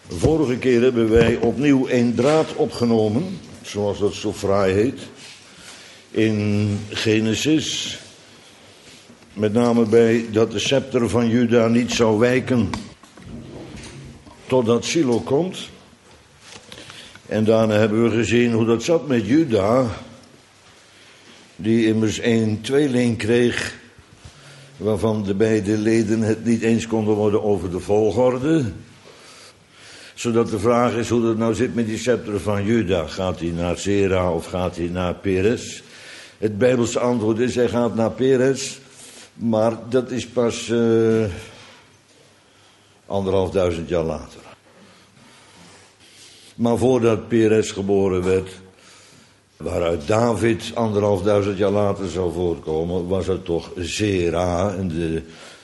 Vorige keer hebben wij opnieuw een draad opgenomen, zoals dat zo fraai heet, in Genesis. Met name bij dat de scepter van Juda niet zou wijken totdat Shiloh komt. En daarna hebben we gezien hoe dat zat met Juda, die immers een tweeling kreeg, waarvan de beide leden het niet eens konden worden over de volgorde. Zodat de vraag is hoe het nou zit met die scepter van Juda. Gaat hij naar Zera of gaat hij naar Peres? Het Bijbelse antwoord is, hij gaat naar Peres. Maar dat is pas 1500 jaar later. Maar voordat Peres geboren werd, waaruit David 1500 jaar later zou voortkomen, was het toch Zera. En de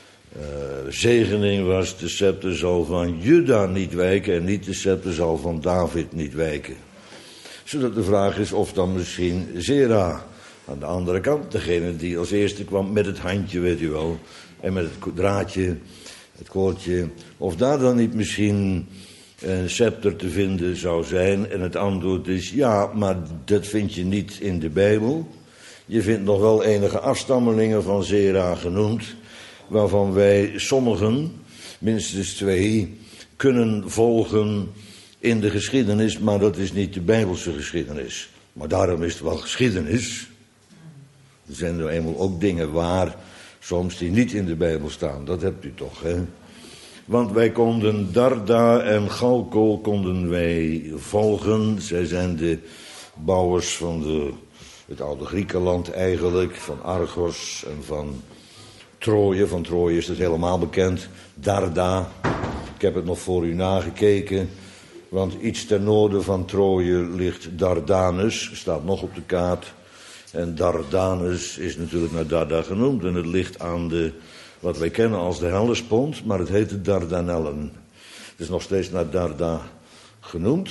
zegening was, de scepter zal van Juda niet wijken en niet de scepter zal van David niet wijken. Zodat de vraag is of dan misschien Zera aan de andere kant, degene die als eerste kwam met het handje, weet u wel, en met het draadje, het koordje, of daar dan niet misschien een scepter te vinden zou zijn. En het antwoord is ja, maar dat vind je niet in de Bijbel. Je vindt nog wel enige afstammelingen van Zera genoemd, waarvan wij sommigen, minstens 2, kunnen volgen in de geschiedenis, maar dat is niet de Bijbelse geschiedenis. Maar daarom is het wel geschiedenis. Er zijn er eenmaal ook dingen waar, soms die niet in de Bijbel staan. Dat hebt u toch, hè? Want wij konden Darda en Chalcol konden wij volgen. Zij zijn de bouwers van het oude Griekenland eigenlijk, van Argos en van Troje. Van Troje is het helemaal bekend. Darda, ik heb het nog voor u nagekeken. Want iets ten noorden van Troje ligt Dardanus, staat nog op de kaart. En Dardanus is natuurlijk naar Darda genoemd. En het ligt aan wat wij kennen als de Hellespont, maar het heet de Dardanellen. Het is nog steeds naar Darda genoemd.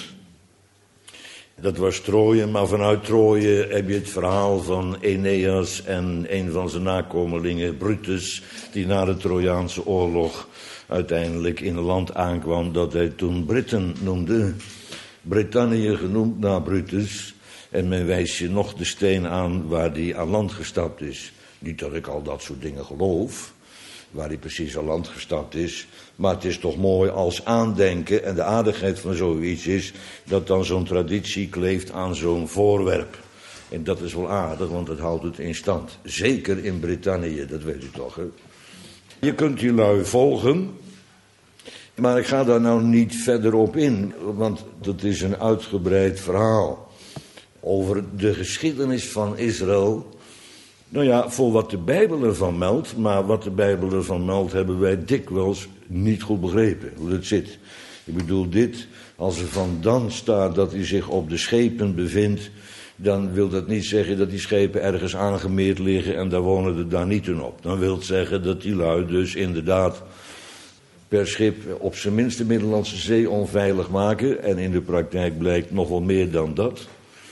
Dat was Troje, maar vanuit Troje heb je het verhaal van Aeneas en een van zijn nakomelingen, Brutus, die na de Trojaanse oorlog uiteindelijk in een land aankwam dat hij toen Britten noemde. Brittannië genoemd naar Brutus. En men wijst je nog de steen aan waar hij aan land gestapt is. Niet dat ik al dat soort dingen geloof, waar hij precies aan land gestapt is. Maar het is toch mooi als aandenken. En de aardigheid van zoiets is dat dan zo'n traditie kleeft aan zo'n voorwerp. En dat is wel aardig, want dat houdt het in stand. Zeker in Brittannië, dat weet u toch, hè? Je kunt die lui volgen. Maar ik ga daar nou niet verder op in, want dat is een uitgebreid verhaal over de geschiedenis van Israël. Nou ja, voor wat de Bijbel ervan meldt, maar wat de Bijbel ervan meldt, hebben wij dikwijls niet goed begrepen hoe dat zit. Ik bedoel dit, als er van dan staat dat hij zich op de schepen bevindt, dan wil dat niet zeggen dat die schepen ergens aangemeerd liggen en daar wonen er daar niet in op. Dan wil het zeggen dat die lui dus inderdaad per schip op zijn minst de Middellandse Zee onveilig maken. En in de praktijk blijkt nog wel meer dan dat.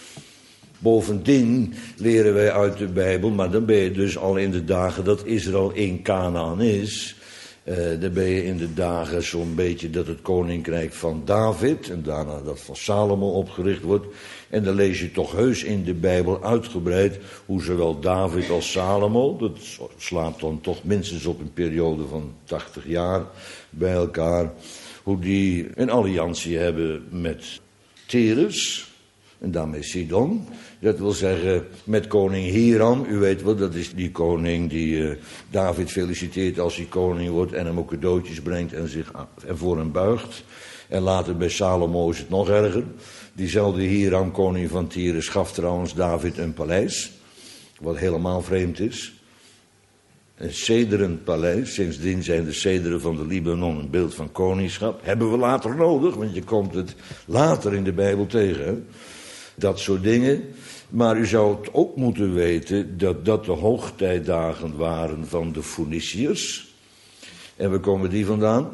Bovendien leren wij uit de Bijbel, maar dan ben je dus al in de dagen dat Israël in Kanaan is. Dan ben je in de dagen zo'n beetje dat het koninkrijk van David en daarna dat van Salomo opgericht wordt. En dan lees je toch heus in de Bijbel uitgebreid hoe zowel David als Salomo, dat slaat dan toch minstens op een periode van 80 jaar bij elkaar, hoe die een alliantie hebben met Tyrus en daarmee Sidon. Dat wil zeggen met koning Hiram, u weet wel, dat is die koning die David feliciteert als hij koning wordt en hem ook cadeautjes brengt en voor hem buigt. En later bij Salomo is het nog erger. Diezelfde Hiram, koning van Tyrus, gaf trouwens David een paleis, wat helemaal vreemd is. Een cederen paleis, sindsdien zijn de cederen van de Libanon een beeld van koningschap. Hebben we later nodig, want je komt het later in de Bijbel tegen, hè? Dat soort dingen. Maar u zou het ook moeten weten dat dat de hoogtijdagen waren van de Foeniciërs. En waar komen die vandaan?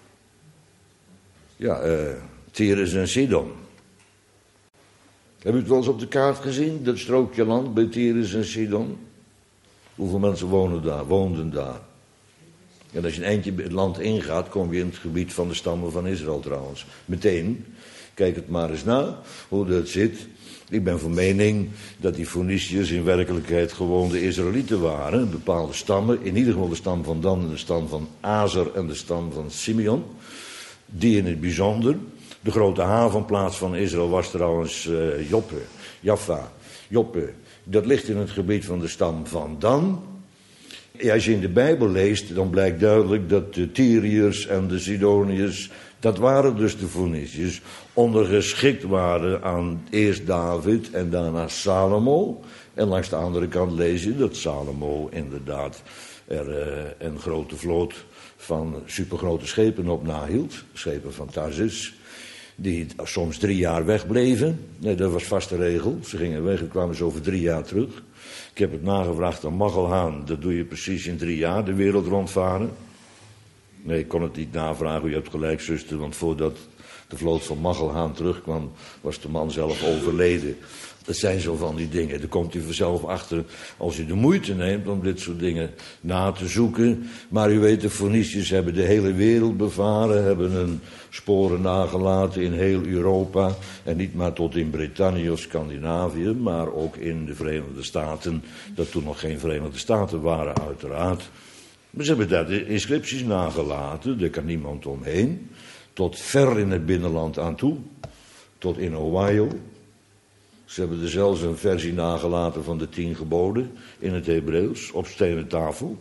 Ja, Tyrus en Sidon. Heb u het wel eens op de kaart gezien, dat strookje land bij Tyrus en Sidon? Hoeveel mensen woonden daar? En als je een eindje het land ingaat, kom je in het gebied van de stammen van Israël trouwens. Meteen. Kijk het maar eens na, hoe dat zit. Ik ben van mening dat die Foeniciërs in werkelijkheid gewoon de Israëlieten waren. Bepaalde stammen, in ieder geval de stam van Dan, de stam van Azer en de stam van Simeon. Die in het bijzonder. De grote havenplaats van Israël was trouwens Joppe. Dat ligt in het gebied van de stam van Dan. Als je in de Bijbel leest, dan blijkt duidelijk dat de Tyriërs en de Sidoniërs, dat waren dus de Foeniciërs, ondergeschikt waren aan eerst David en daarna Salomo. En langs de andere kant lees je dat Salomo inderdaad er een grote vloot van supergrote schepen op nahield. Schepen van Tarsus, die soms 3 jaar wegbleven. Nee, dat was vaste regel. Ze gingen weg en kwamen ze over 3 jaar terug. Ik heb het nagevraagd aan Machelhaan. Dat doe je precies in 3 jaar, de wereld rondvaren. Nee, ik kon het niet navragen. U hebt gelijk, zuster. Want voordat de vloot van Machelhaan terugkwam, was de man zelf overleden. Dat zijn zo van die dingen. Daar komt u vanzelf achter als u de moeite neemt om dit soort dingen na te zoeken. Maar u weet, de Foeniciërs hebben de hele wereld bevaren, hebben hun sporen nagelaten in heel Europa. En niet maar tot in Brittannië of Scandinavië, maar ook in de Verenigde Staten. Dat toen nog geen Verenigde Staten waren, uiteraard. Maar ze hebben daar de inscripties nagelaten, daar kan niemand omheen. Tot ver in het binnenland aan toe, tot in Ohio. Ze hebben er zelfs een versie nagelaten van de 10 geboden in het Hebreeuws, op stenen tafel.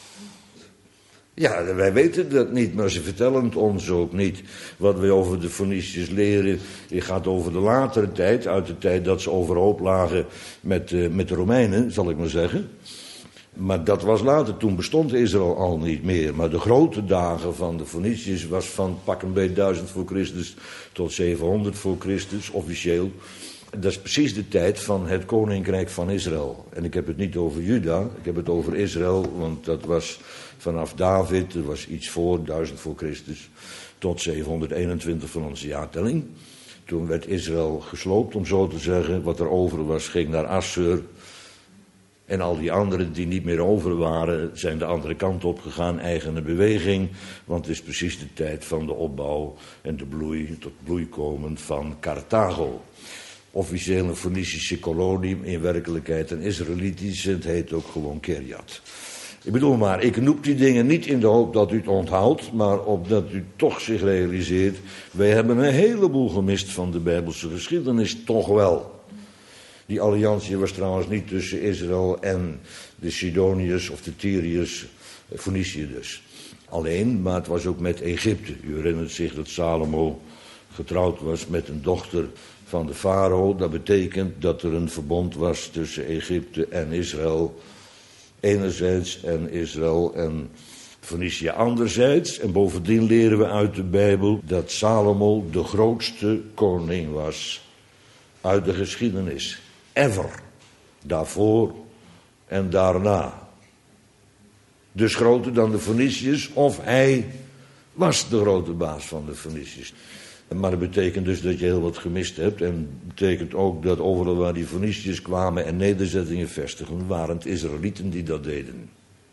Ja, wij weten dat niet, maar ze vertellen het ons ook niet. Wat we over de Foeniciërs leren, het gaat over de latere tijd, uit de tijd dat ze overhoop lagen met de Romeinen, zal ik maar zeggen. Maar dat was later, toen bestond Israël al niet meer. Maar de grote dagen van de Foeniciërs was van pak een beetje 1000 voor Christus tot 700 voor Christus, officieel. Dat is precies de tijd van het koninkrijk van Israël. En ik heb het niet over Juda, ik heb het over Israël, want dat was vanaf David, dat was iets voor 1000 voor Christus, tot 721 van onze jaartelling. Toen werd Israël gesloopt, om zo te zeggen. Wat er over was, ging naar Assur. En al die anderen die niet meer over waren, zijn de andere kant op gegaan, eigene beweging. Want het is precies de tijd van de opbouw en de bloei, tot bloei komen van Carthago. Officieel een Foenicische kolonie, in werkelijkheid een Israëlitische, het heet ook gewoon Kiryat. Ik bedoel maar, ik noem die dingen niet in de hoop dat u het onthoudt, maar opdat u toch zich realiseert, wij hebben een heleboel gemist van de Bijbelse geschiedenis, toch wel. Die alliantie was trouwens niet tussen Israël en de Sidoniërs of de Tyriërs, Foenicië dus. Alleen, maar het was ook met Egypte. U herinnert zich dat Salomo getrouwd was met een dochter van de farao. Dat betekent dat er een verbond was tussen Egypte en Israël enerzijds en Israël en Foenicië anderzijds. En bovendien leren we uit de Bijbel dat Salomo de grootste koning was uit de geschiedenis. Ever. Daarvoor en daarna. Dus groter dan de Foeniciërs, of hij was de grote baas van de Foeniciërs. Maar dat betekent dus dat je heel wat gemist hebt. En betekent ook dat overal waar die Foeniciërs kwamen en nederzettingen vestigen, waren het Israëlieten die dat deden.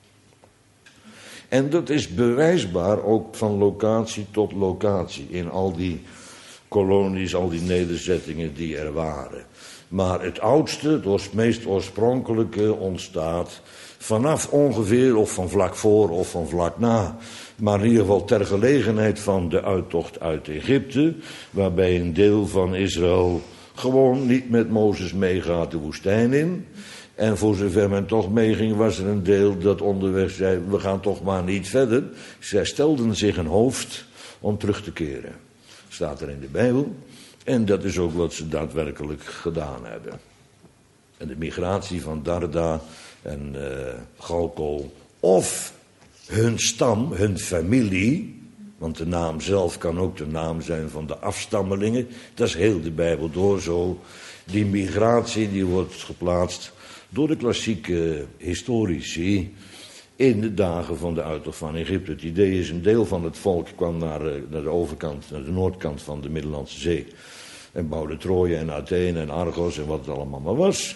En dat is bewijsbaar ook van locatie tot locatie in al die kolonies, al die nederzettingen die er waren. Maar het oudste, het meest oorspronkelijke ontstaat vanaf ongeveer, of van vlak voor of van vlak na, maar in ieder geval ter gelegenheid van de uittocht uit Egypte, waarbij een deel van Israël gewoon niet met Mozes meegaat de woestijn in. En voor zover men toch meeging, was er een deel dat onderweg zei, we gaan toch maar niet verder. Zij stelden zich een hoofd om terug te keren. Staat er in de Bijbel. En dat is ook wat ze daadwerkelijk gedaan hebben. En de migratie van Darda en Galkol, of hun stam, hun familie, want de naam zelf kan ook de naam zijn van de afstammelingen, dat is heel de Bijbel door zo. Die migratie die wordt geplaatst door de klassieke historici in de dagen van de uittocht van Egypte. Het idee is, een deel van het volk kwam naar de overkant, naar de noordkant van de Middellandse Zee. En bouwde Troje en Athene en Argos en wat het allemaal maar was.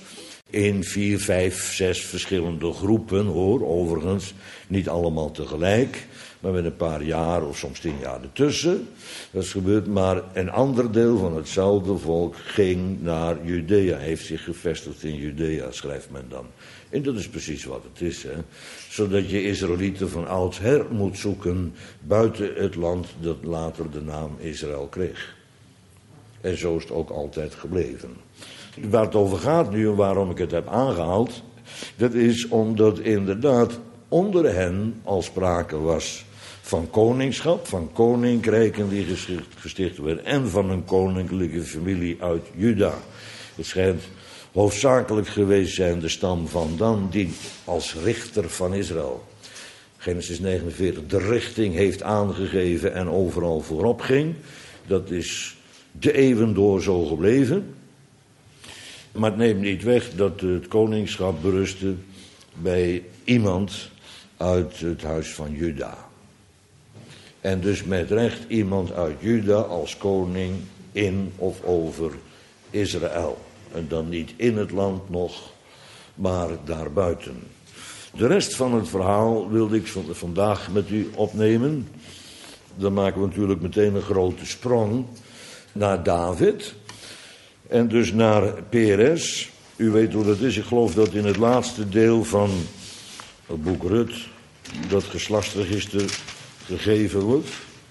in 4, 5, 6 verschillende groepen, hoor, overigens. Niet allemaal tegelijk, maar met een paar jaar of soms 10 jaar ertussen. Dat is gebeurd, maar een ander deel van hetzelfde volk ging naar Judea. Heeft zich gevestigd in Judea, schrijft men dan. En dat is precies wat het is, hè. Zodat je Israëlieten van oudsher moet zoeken buiten het land dat later de naam Israël kreeg. En zo is het ook altijd gebleven. Waar het over gaat nu en waarom ik het heb aangehaald, dat is omdat inderdaad onder hen al sprake was van koningschap, van koninkrijken die gesticht werden en van een koninklijke familie uit Juda. Het schijnt hoofdzakelijk geweest zijn de stam van Dan, die als richter van Israël, Genesis 49, de richting heeft aangegeven en overal voorop ging. Dat is de eeuwen door zo gebleven. Maar het neemt niet weg dat het koningschap berustte bij iemand uit het huis van Juda. En dus met recht iemand uit Juda als koning in of over Israël. En dan niet in het land nog, maar daarbuiten. De rest van het verhaal wilde ik vandaag met u opnemen. Dan maken we natuurlijk meteen een grote sprong naar David. En dus naar Peres. U weet hoe dat is. Ik geloof dat in het laatste deel van het boek Rut dat geslachtsregister gegeven wordt.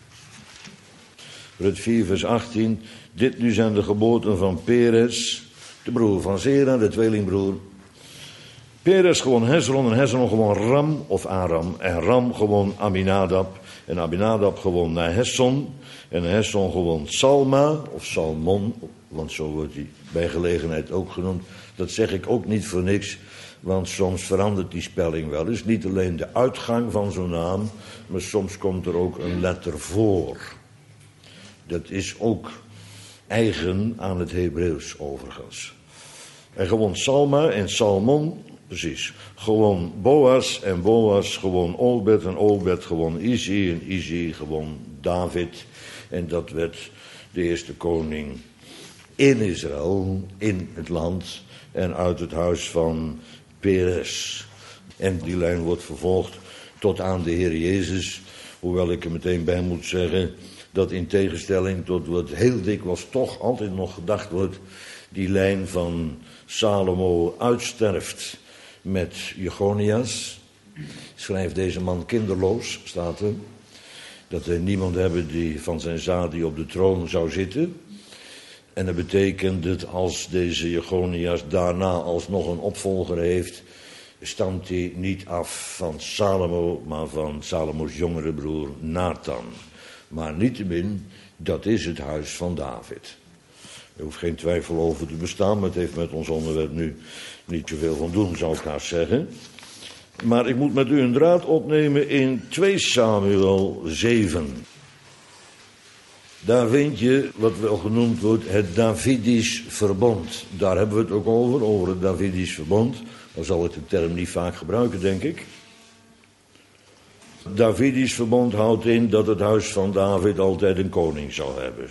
Rut 4 vers 18. Dit nu zijn de geboorten van Peres, de broer van Zera, de tweelingbroer. Peres gewoon Hezron en Hezron gewoon Ram of Aram. En Ram gewoon Aminadab. En Aminadab gewoon Nahesson. En Nahesson gewoon Salma of Salmon. Want zo wordt hij bij gelegenheid ook genoemd. Dat zeg ik ook niet voor niks. Want soms verandert die spelling wel eens. Niet alleen de uitgang van zo'n naam. Maar soms komt er ook een letter voor. Dat is ook eigen aan het Hebreeuws overigens. En gewoon Salma en Salmon, precies. Gewoon Boas en Boas gewoon Obed en Obed gewoon Isi en Isi gewoon David. En dat werd de eerste koning in Israël, in het land en uit het huis van Peres. En die lijn wordt vervolgd tot aan de Heer Jezus. Hoewel ik er meteen bij moet zeggen dat in tegenstelling tot wat heel dikwijls toch altijd nog gedacht wordt, die lijn van Salomo uitsterft met Jechonias. Schrijft deze man kinderloos, staat er. Dat er niemand hebben die van zijn zaad die op de troon zou zitten. En dat betekent dat als deze Jechonias daarna alsnog een opvolger heeft, stamt hij niet af van Salomo, maar van Salomo's jongere broer Nathan. Maar niettemin, dat is het huis van David. Er hoeft geen twijfel over te bestaan, maar het heeft met ons onderwerp nu niet zoveel van doen, zou ik haast zeggen. Maar ik moet met u een draad opnemen in 2 Samuel 7. Daar vind je wat wel genoemd wordt het Davidisch verbond. Daar hebben we het ook over het Davidisch verbond. Dan zal ik de term niet vaak gebruiken, denk ik. Het Davidisch verbond houdt in dat het huis van David altijd een koning zal hebben.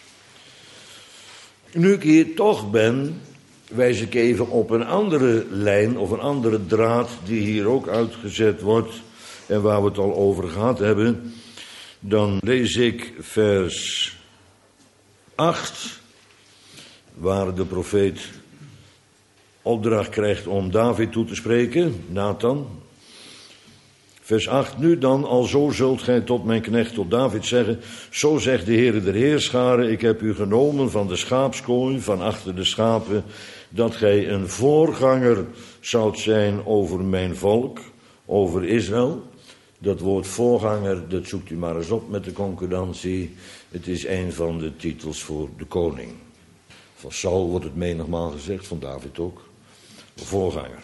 Nu ik hier toch ben, wijs ik even op een andere lijn of een andere draad die hier ook uitgezet wordt en waar we het al over gehad hebben. Dan lees ik vers 8, waar de profeet opdracht krijgt om David toe te spreken, Nathan. Vers 8, nu dan, alzo zult gij tot mijn knecht, tot David zeggen, zo zegt de Heere der Heerscharen, ik heb u genomen van de schaapskooi, van achter de schapen, dat gij een voorganger zoudt zijn over mijn volk, over Israël. Dat woord voorganger, dat zoekt u maar eens op met de concordantie. Het is een van de titels voor de koning. Van Saul wordt het menigmaal gezegd, van David ook. Voorganger.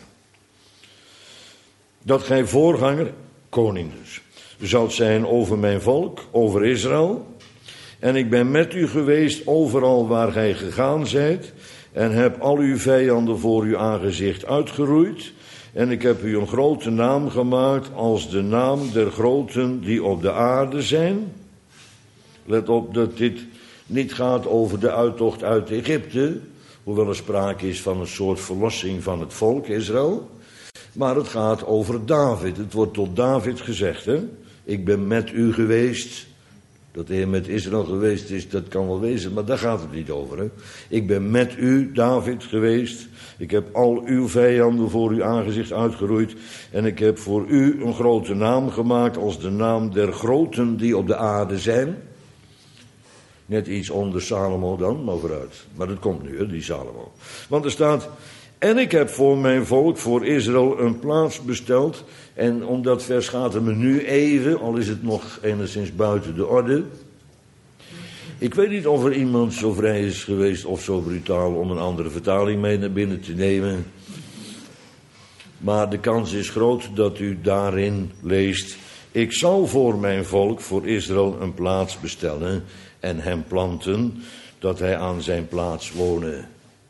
Dat gij voorganger, koning dus, zoudt zijn over mijn volk, over Israël. En ik ben met u geweest overal waar gij gegaan zijt. En heb al uw vijanden voor uw aangezicht uitgeroeid. En ik heb u een grote naam gemaakt als de naam der groten die op de aarde zijn. Let op dat dit niet gaat over de uittocht uit Egypte Hoewel er sprake is van een soort verlossing van het volk Israël. Maar het gaat over David. Het wordt tot David gezegd, hè. Ik ben met u geweest. Dat de Heer met Israël geweest is, dat kan wel wezen, maar daar gaat het niet over, hè. Ik ben met u, David, geweest. Ik heb al uw vijanden voor uw aangezicht uitgeroeid. En ik heb voor u een grote naam gemaakt als de naam der groten die op de aarde zijn. Net iets onder Salomo dan, maar vooruit. Maar dat komt nu, hè, die Salomo. Want er staat, en ik heb voor mijn volk, voor Israël, een plaats besteld. En om dat vers gaat het me nu even, al is het nog enigszins buiten de orde. Ik weet niet of er iemand zo vrij is geweest of zo brutaal om een andere vertaling mee naar binnen te nemen. Maar de kans is groot dat u daarin leest, ik zal voor mijn volk, voor Israël, een plaats bestellen en hem planten, dat hij aan zijn plaats wonen.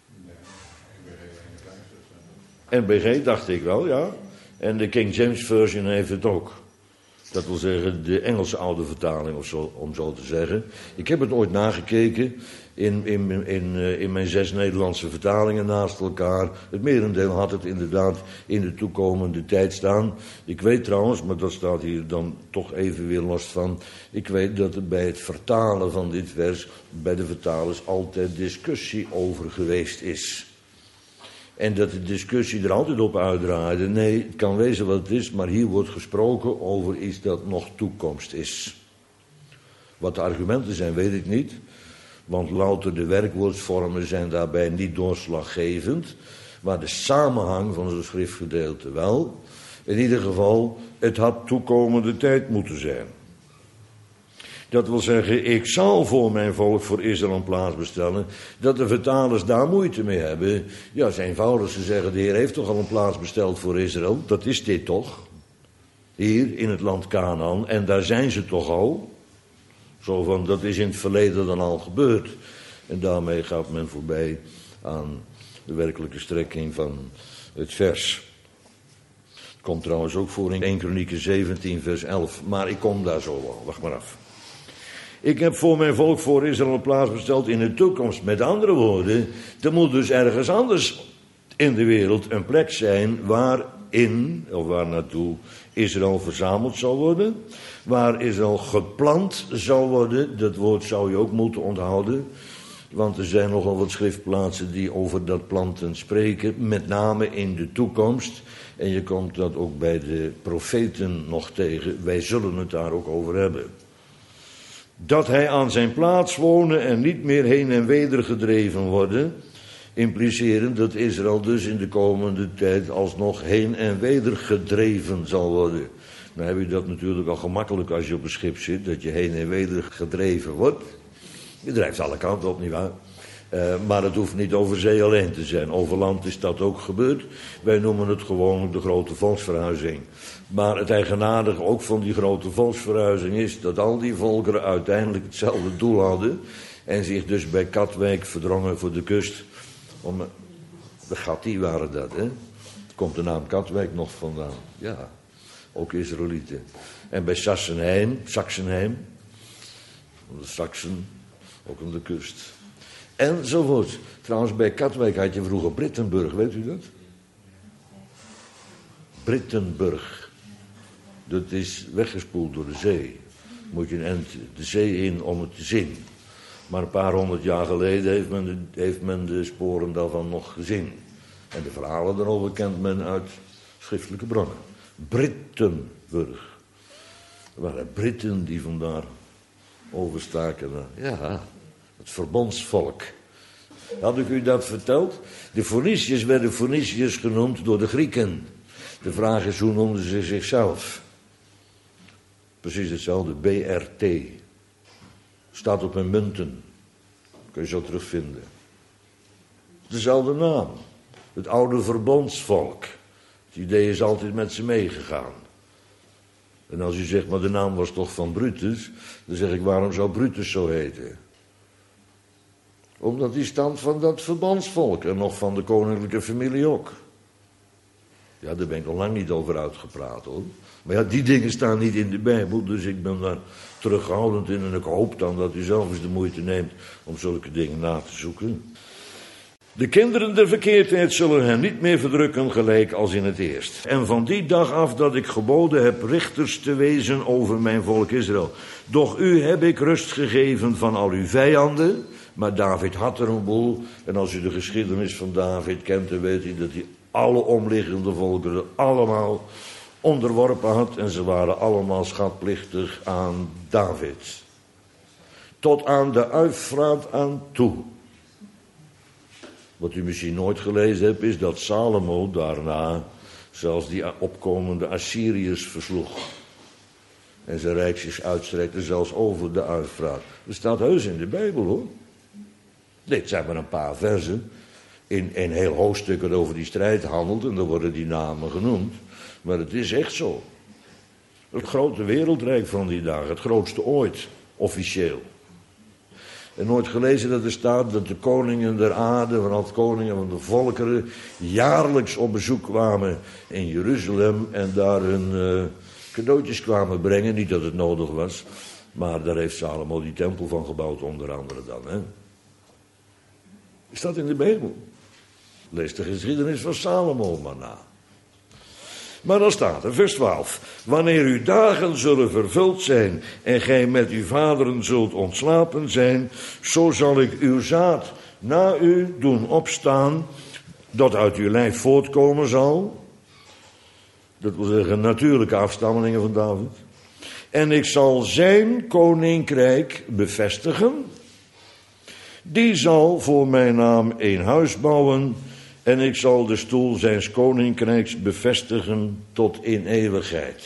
NBG dacht ik wel, ja. En de King James Version heeft het ook. Dat wil zeggen de Engelse oude vertaling, of zo, om zo te zeggen. Ik heb het ooit nagekeken in mijn 6 Nederlandse vertalingen naast elkaar. Het merendeel had het inderdaad in de toekomende tijd staan. Ik weet trouwens, maar dat staat hier dan toch even weer los van. Ik weet dat er bij het vertalen van dit vers bij de vertalers altijd discussie over geweest is. En dat de discussie er altijd op uitdraaide. Nee, het kan wezen wat het is, maar hier wordt gesproken over iets dat nog toekomst is. Wat de argumenten zijn, weet ik niet. Want louter de werkwoordsvormen zijn daarbij niet doorslaggevend. Maar de samenhang van zo'n schriftgedeelte wel. In ieder geval, het had toekomende tijd moeten zijn. Dat wil zeggen, ik zal voor mijn volk, voor Israël, een plaats bestellen. Dat de vertalers daar moeite mee hebben. Ja, het is eenvoudig. Ze zeggen, de Heer heeft toch al een plaats besteld voor Israël. Dat is dit toch? Hier in het land Kanaan. En daar zijn ze toch al. Zo van, dat is in het verleden dan al gebeurd. En daarmee gaat men voorbij aan de werkelijke strekking van het vers. Het komt trouwens ook voor in 1 Kronieken 17 vers 11. Maar ik kom daar zo wel. Wacht maar af. Ik heb voor mijn volk, voor Israël, een plaats besteld in de toekomst. Met andere woorden, er moet dus ergens anders in de wereld een plek zijn waarin, of waar naartoe Israël verzameld zal worden. Waar Israël geplant zal worden. Dat woord zou je ook moeten onthouden. Want er zijn nogal wat schriftplaatsen die over dat planten spreken. Met name in de toekomst. En je komt dat ook bij de profeten nog tegen. Wij zullen het daar ook over hebben. Dat hij aan zijn plaats wonen en niet meer heen en weder gedreven worden, implicerend dat Israël dus in de komende tijd alsnog heen en weder gedreven zal worden. Nou heb je dat natuurlijk al gemakkelijk als je op een schip zit, dat je heen en weder gedreven wordt. Je drijft alle kanten op, nietwaar? Maar het hoeft niet over zee alleen te zijn. Over land is dat ook gebeurd. Wij noemen het gewoon de grote volksverhuizing. Maar het eigenaardige ook van die grote volksverhuizing is dat al die volkeren uiteindelijk hetzelfde doel hadden. En zich dus bij Katwijk verdrongen voor de kust. De Gatti waren dat, hè. Komt de naam Katwijk nog vandaan. Ja, ook Israëlieten. En bij Sachsenheim, de Saksen, ook aan de kust. Enzovoort. Trouwens, bij Katwijk had je vroeger Brittenburg, weet u dat? Brittenburg. Dat is weggespoeld door de zee. Moet je een eind de zee in om het te zien. Maar een paar 100 jaar geleden heeft men de sporen daarvan nog gezien. En de verhalen daarover kent men uit schriftelijke bronnen. Brittenburg. Er waren Britten die vandaar overstaken. Ja, het verbondsvolk. Had ik u dat verteld? De Foniciërs werden Foniciërs genoemd door de Grieken. De vraag is, hoe noemden ze zichzelf? Precies hetzelfde, BRT. Staat op hun munten. Kun je zo terugvinden. Dezelfde naam. Het oude verbondsvolk. Het idee is altijd met ze meegegaan. En als u zegt, maar de naam was toch van Brutus, dan zeg ik, waarom zou Brutus zo heten? Omdat hij stamt van dat verbondsvolk en nog van de koninklijke familie ook. Ja, daar ben ik nog lang niet over uitgepraat, hoor. Maar ja, die dingen staan niet in de Bijbel, dus ik ben daar terughoudend in. En ik hoop dan dat u zelf eens de moeite neemt om zulke dingen na te zoeken. De kinderen der verkeerdheid zullen hem niet meer verdrukken gelijk als in het eerst. En van die dag af dat ik geboden heb richters te wezen over mijn volk Israël. Doch u heb ik rust gegeven van al uw vijanden. Maar David had er een boel. En als u de geschiedenis van David kent, dan weet u dat hij alle omliggende volkeren allemaal onderworpen had. En ze waren allemaal schatplichtig aan David. Tot aan de Eufraat aan toe. Wat u misschien nooit gelezen hebt, is dat Salomo daarna zelfs die opkomende Assyriërs versloeg. En zijn rijk zich uitstrekte zelfs over de Eufraat. Dat staat heus in de Bijbel, hoor. Dit zijn maar een paar versen. In een heel hoofdstuk dat over die strijd handelt, en dan worden die namen genoemd. Maar het is echt zo. Het grote wereldrijk van die dagen, het grootste ooit, officieel. En nooit gelezen dat er staat dat de koningen der aarde, van al koningen van de volkeren, jaarlijks op bezoek kwamen in Jeruzalem en daar hun cadeautjes kwamen brengen. Niet dat het nodig was, maar daar heeft Salomo die tempel van gebouwd, onder andere dan. Hè? Staat in de Bijbel. Lees de geschiedenis van Salomo maar na. Maar dan staat er, vers 12. Wanneer uw dagen zullen vervuld zijn en gij met uw vaderen zult ontslapen zijn, zo zal ik uw zaad na u doen opstaan, dat uit uw lijf voortkomen zal. Dat wil zeggen natuurlijke afstammelingen van David. En ik zal zijn koninkrijk bevestigen. Die zal voor mijn naam een huis bouwen. En ik zal de stoel zijns koninkrijks bevestigen tot in eeuwigheid.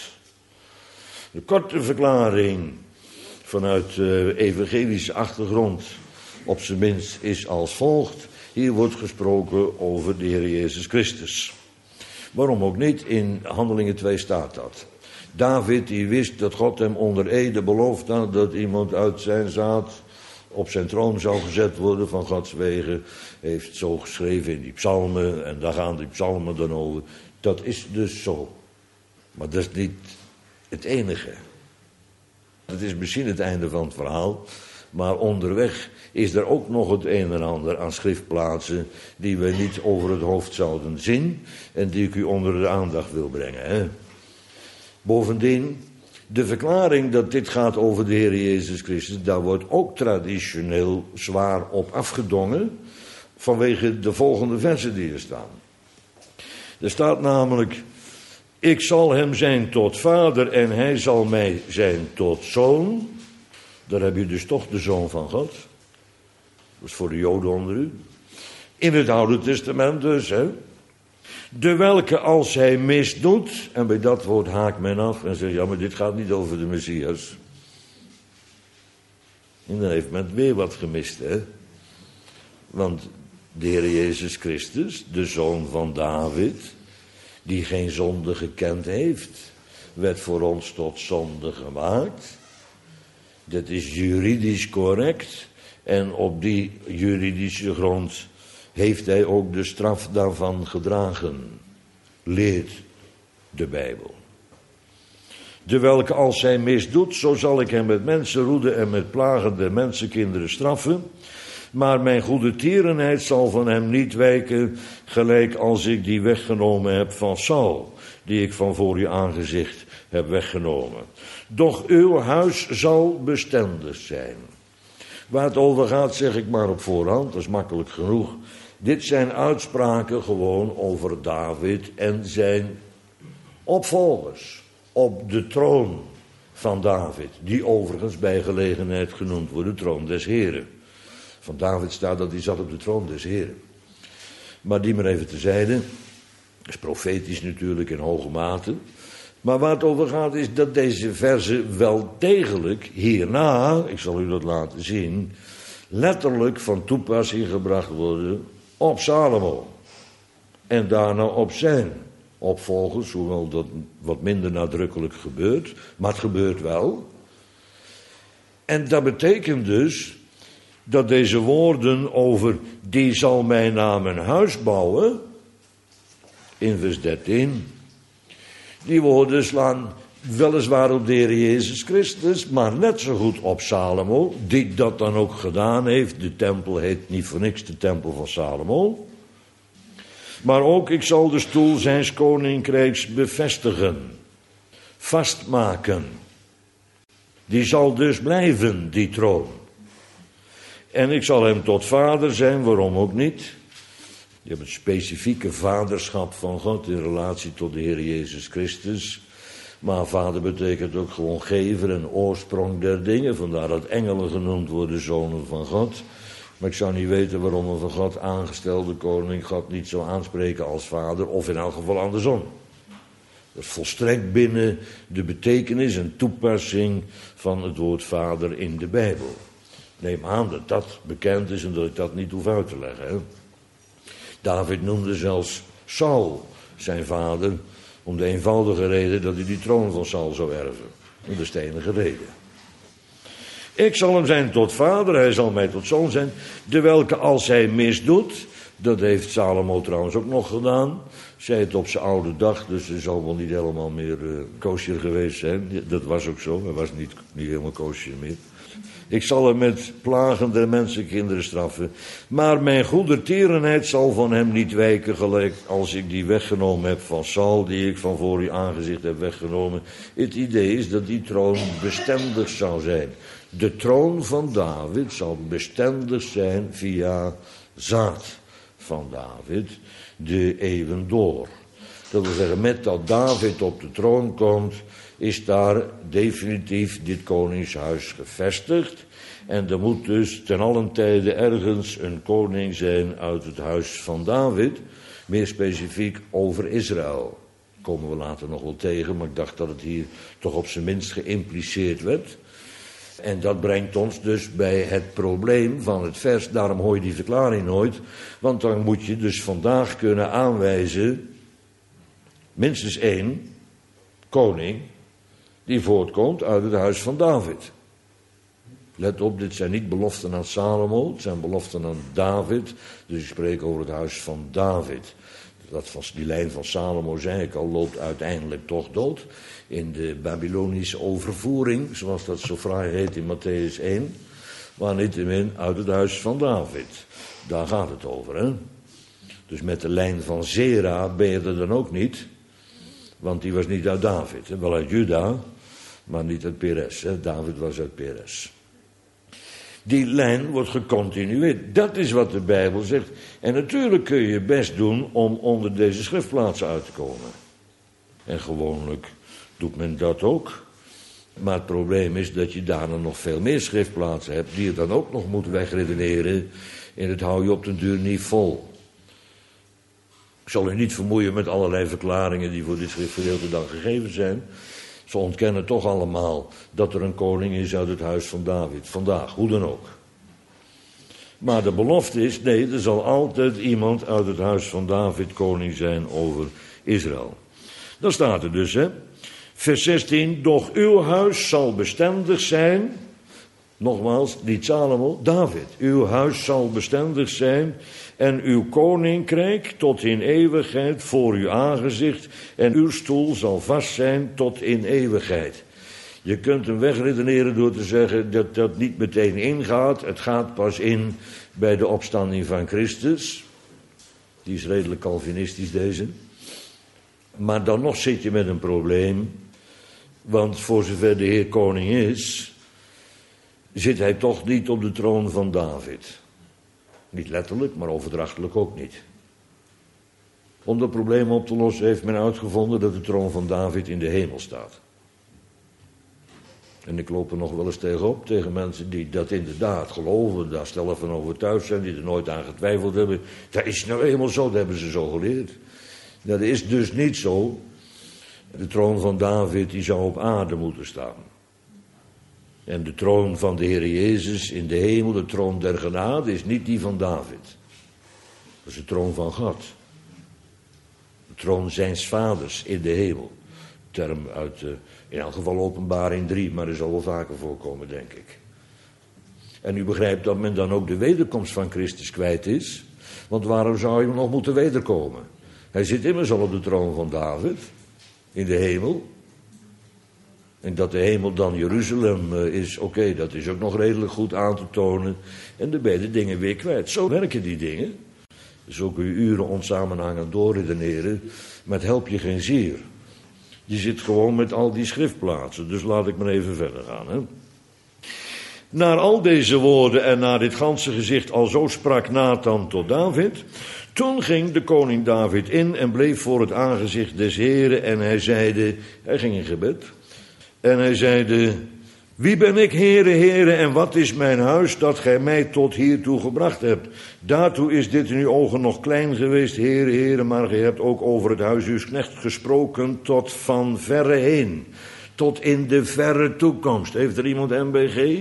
De korte verklaring vanuit evangelische achtergrond, op zijn minst, is als volgt. Hier wordt gesproken over de Heer Jezus Christus. Waarom ook niet? In Handelingen 2 staat dat. David die wist dat God hem onder ede beloofd had dat iemand uit zijn zaad op zijn troon zou gezet worden van Gods wegen, heeft zo geschreven in die psalmen, en daar gaan die psalmen dan over. Dat is dus zo. Maar dat is niet het enige. Het is misschien het einde van het verhaal, maar onderweg is er ook nog het een en ander aan schriftplaatsen die we niet over het hoofd zouden zien en die ik u onder de aandacht wil brengen. Hè? Bovendien, de verklaring dat dit gaat over de Heer Jezus Christus, daar wordt ook traditioneel zwaar op afgedongen vanwege de volgende versen die er staan. Er staat namelijk, ik zal hem zijn tot vader en hij zal mij zijn tot zoon. Daar heb je dus toch de zoon van God. Dat is voor de Joden onder u. In het Oude Testament dus, hè. De welke als hij misdoet, en bij dat woord haakt men af en zegt, ja, maar dit gaat niet over de Messias. En dan heeft men weer wat gemist, hè. Want de Heer Jezus Christus, de zoon van David, die geen zonde gekend heeft, werd voor ons tot zonde gemaakt. Dat is juridisch correct. En op die juridische grond heeft hij ook de straf daarvan gedragen. Leert de Bijbel. De welke als hij misdoet, zo zal ik hem met mensenroede en met plagen der mensenkinderen straffen. Maar mijn goede tierenheid zal van hem niet wijken, gelijk als ik die weggenomen heb van Saul, die ik van voor je aangezicht heb weggenomen. Doch uw huis zal bestendig zijn. Waar het over gaat, zeg ik maar op voorhand, dat is makkelijk genoeg. Dit zijn uitspraken gewoon over David en zijn opvolgers op de troon van David, die overigens bij gelegenheid genoemd wordt de troon des Heren. Van David staat dat hij zat op de troon des Heren. Maar die maar even terzijde. Dat is profetisch natuurlijk in hoge mate. Maar waar het over gaat is dat deze verzen wel degelijk hierna, ik zal u dat laten zien, letterlijk van toepassing gebracht worden op Salomo. En daarna op zijn opvolgers, hoewel dat wat minder nadrukkelijk gebeurt, maar het gebeurt wel. En dat betekent dus dat deze woorden over die zal mijn naam een huis bouwen, in vers 13, die woorden slaan weliswaar op de Heer Jezus Christus, maar net zo goed op Salomo, die dat dan ook gedaan heeft. De tempel heet niet voor niks de tempel van Salomo. Maar ook, ik zal de stoel zijns koninkrijks bevestigen, vastmaken. Die zal dus blijven, die troon. En ik zal hem tot vader zijn, waarom ook niet? Je hebt het specifieke vaderschap van God in relatie tot de Heer Jezus Christus. Maar vader betekent ook gewoon gever en oorsprong der dingen. Vandaar dat engelen genoemd worden zonen van God. Maar ik zou niet weten waarom een van God aangestelde koning God niet zou aanspreken als vader, of in elk geval andersom. Dat is volstrekt binnen de betekenis en toepassing van het woord vader in de Bijbel. Neem aan dat dat bekend is en dat ik dat niet hoef uit te leggen. Hè? David noemde zelfs Saul zijn vader, om de eenvoudige reden dat hij die troon van Saul zou erven. Dat is de enige reden. Ik zal hem zijn tot vader, hij zal mij tot zoon zijn, de welke als hij misdoet, dat heeft Salomo trouwens ook nog gedaan, zei het op zijn oude dag, dus hij zal wel niet helemaal meer kosher geweest zijn. Dat was ook zo, hij was niet helemaal kosher meer. Ik zal hem met plagen der mensenkinderen straffen. Maar mijn goedertierenheid zal van hem niet wijken, gelijk als ik die weggenomen heb van Saul, die ik van voor uw aangezicht heb weggenomen. Het idee is dat die troon bestendig zou zijn. De troon van David zal bestendig zijn via zaad van David, de eeuwen door. Dat wil zeggen, met dat David op de troon komt, is daar definitief dit koningshuis gevestigd. En er moet dus ten allen tijde ergens een koning zijn uit het huis van David. Meer specifiek over Israël. Komen we later nog wel tegen, maar ik dacht dat het hier toch op zijn minst geïmpliceerd werd. En dat brengt ons dus bij het probleem van het vers. Daarom hoor je die verklaring nooit. Want dan moet je dus vandaag kunnen aanwijzen, minstens één koning die voortkomt uit het huis van David. Let op, dit zijn niet beloften aan Salomo, het zijn beloften aan David. Dus ik spreek over het huis van David. Die lijn van Salomo, zei ik al, loopt uiteindelijk toch dood. In de Babylonische overvoering, zoals dat zo fraai heet in Matthäus 1. Maar niettemin uit het huis van David. Daar gaat het over, hè. Dus met de lijn van Zera ben je er dan ook niet. Want die was niet uit David, hè? Wel uit Juda, maar niet uit Peres. Hè? David was uit Peres. Die lijn wordt gecontinueerd. Dat is wat de Bijbel zegt. En natuurlijk kun je je best doen om onder deze schriftplaatsen uit te komen. En gewoonlijk doet men dat ook. Maar het probleem is dat je daarna nog veel meer schriftplaatsen hebt, die je dan ook nog moet wegredeneren. En dat hou je op den duur niet vol. Ik zal u niet vermoeien met allerlei verklaringen die voor dit schriftgedeelte dan gegeven zijn. Ze ontkennen toch allemaal dat er een koning is uit het huis van David. Vandaag, hoe dan ook. Maar de belofte is, nee, er zal altijd iemand uit het huis van David koning zijn over Israël. Dan staat er dus, hè. Vers 16, doch uw huis zal bestendig zijn. Nogmaals, niet Salomo, David. Uw huis zal bestendig zijn en uw koninkrijk tot in eeuwigheid voor uw aangezicht en uw stoel zal vast zijn tot in eeuwigheid. Je kunt hem wegredeneren door te zeggen dat dat niet meteen ingaat. Het gaat pas in bij de opstanding van Christus. Die is redelijk calvinistisch, deze. Maar dan nog zit je met een probleem. Want voor zover de Heer koning is, zit hij toch niet op de troon van David. Niet letterlijk, maar overdrachtelijk ook niet. Om dat probleem op te lossen heeft men uitgevonden dat de troon van David in de hemel staat. En ik loop er nog wel eens tegenop, tegen mensen die dat inderdaad geloven, daar stellig van overtuigd zijn, die er nooit aan getwijfeld hebben. Dat is nou eenmaal zo, dat hebben ze zo geleerd. Dat is dus niet zo. De troon van David die zou op aarde moeten staan. En de troon van de Heer Jezus in de hemel, de troon der genade, is niet die van David. Dat is de troon van God. De troon zijns vaders in de hemel. Term uit, in elk geval Openbaring 3, maar dat zal wel vaker voorkomen, denk ik. En u begrijpt dat men dan ook de wederkomst van Christus kwijt is. Want waarom zou hij nog moeten wederkomen? Hij zit immers al op de troon van David, in de hemel. En dat de hemel dan Jeruzalem is, oké, dat is ook nog redelijk goed aan te tonen. En dan ben je de dingen weer kwijt. Zo werken die dingen. Zo kun je uren onsamenhangend doorredeneren, maar het helpt je geen zier. Je zit gewoon met al die schriftplaatsen, dus laat ik maar even verder gaan. Hè. Naar al deze woorden en naar dit ganse gezicht, alzo sprak Nathan tot David. Toen ging de koning David in en bleef voor het aangezicht des Heren en hij ging in gebed. En hij zeide, wie ben ik, Heere, en wat is mijn huis dat gij mij tot hiertoe gebracht hebt? Daartoe is dit in uw ogen nog klein geweest, Heere, maar gij hebt ook over het huis uws knecht gesproken tot van verre heen. Tot in de verre toekomst. Heeft er iemand MBG?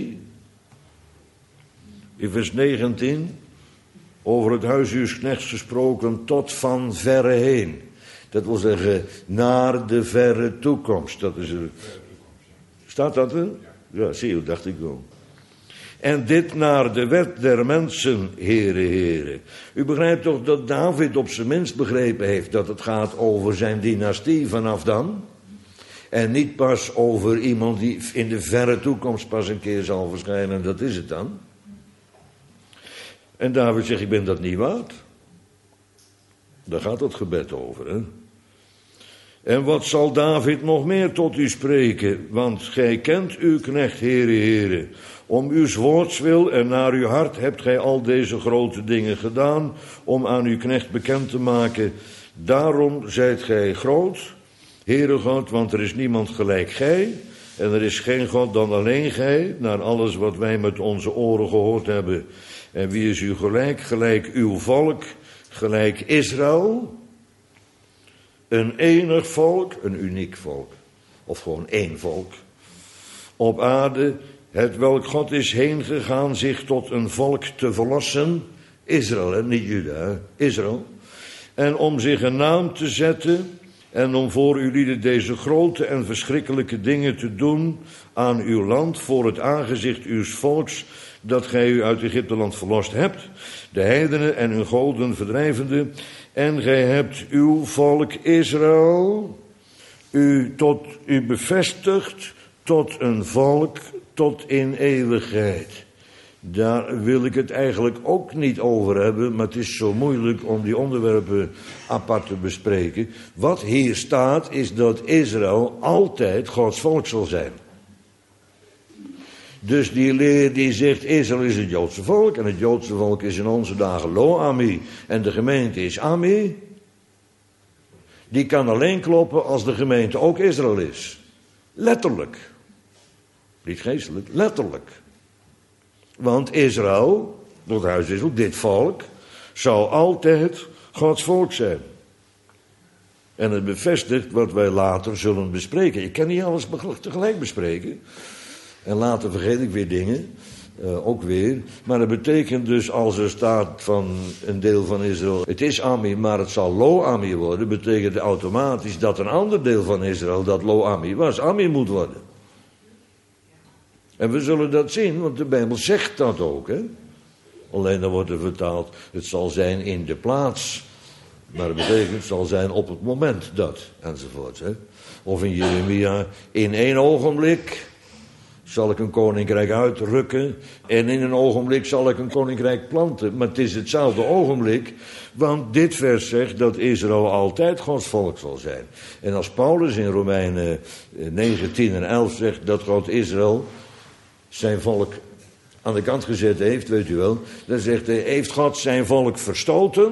In vers 19, over het huis uws knechts gesproken tot van verre heen. Dat wil zeggen, naar de verre toekomst. Dat is er. Staat dat er? Ja, zie je, dacht ik wel. En dit naar de wet der mensen, Heere. U begrijpt toch dat David op zijn minst begrepen heeft dat het gaat over zijn dynastie vanaf dan? En niet pas over iemand die in de verre toekomst pas een keer zal verschijnen, dat is het dan. En David zegt, ik ben dat niet waard. Daar gaat het gebed over, hè. En wat zal David nog meer tot u spreken? Want gij kent uw knecht, Heere. Om uw woords wil en naar uw hart hebt gij al deze grote dingen gedaan, om aan uw knecht bekend te maken. Daarom zijt gij groot, Heere God, want er is niemand gelijk gij. En er is geen God dan alleen gij, naar alles wat wij met onze oren gehoord hebben. En wie is u gelijk? Gelijk uw volk, gelijk Israël. Een enig volk, een uniek volk, of gewoon één volk, op aarde, het welk God is heen gegaan zich tot een volk te verlossen, Israël, hè? Niet Juda, hè? Israël, en om zich een naam te zetten en om voor uw lieden deze grote en verschrikkelijke dingen te doen aan uw land voor het aangezicht uws volks, dat gij u uit Egypteland verlost hebt, de heidenen en hun goden verdrijvende. En gij hebt uw volk Israël, u bevestigd tot een volk tot in eeuwigheid. Daar wil ik het eigenlijk ook niet over hebben, maar het is zo moeilijk om die onderwerpen apart te bespreken. Wat hier staat is dat Israël altijd Gods volk zal zijn. Dus die leer die zegt, Israël is het Joodse volk en het Joodse volk is in onze dagen Lo-Ami en de gemeente is Ami. Die kan alleen kloppen als de gemeente ook Israël is. Letterlijk. Niet geestelijk, letterlijk. Want Israël, dat huis Israël, dit volk, zou altijd Gods volk zijn. En het bevestigt wat wij later zullen bespreken. Ik kan niet alles tegelijk bespreken. En later vergeet ik weer dingen, ook weer. Maar dat betekent dus als er staat van een deel van Israël, het is Ami, maar het zal Lo-Ami worden, betekent automatisch dat een ander deel van Israël dat Lo-Ami was, Ami moet worden. En we zullen dat zien, want de Bijbel zegt dat ook, hè. Alleen dan wordt er vertaald, het zal zijn in de plaats. Maar dat betekent, het zal zijn op het moment dat, enzovoort, hè. Of in Jeremia, in één ogenblik zal ik een koninkrijk uitrukken en in een ogenblik zal ik een koninkrijk planten. Maar het is hetzelfde ogenblik, want dit vers zegt dat Israël altijd Gods volk zal zijn. En als Paulus in Romeinen 9, 10 en 11 zegt dat God Israël zijn volk aan de kant gezet heeft, weet u wel, dan zegt hij, heeft God zijn volk verstoten?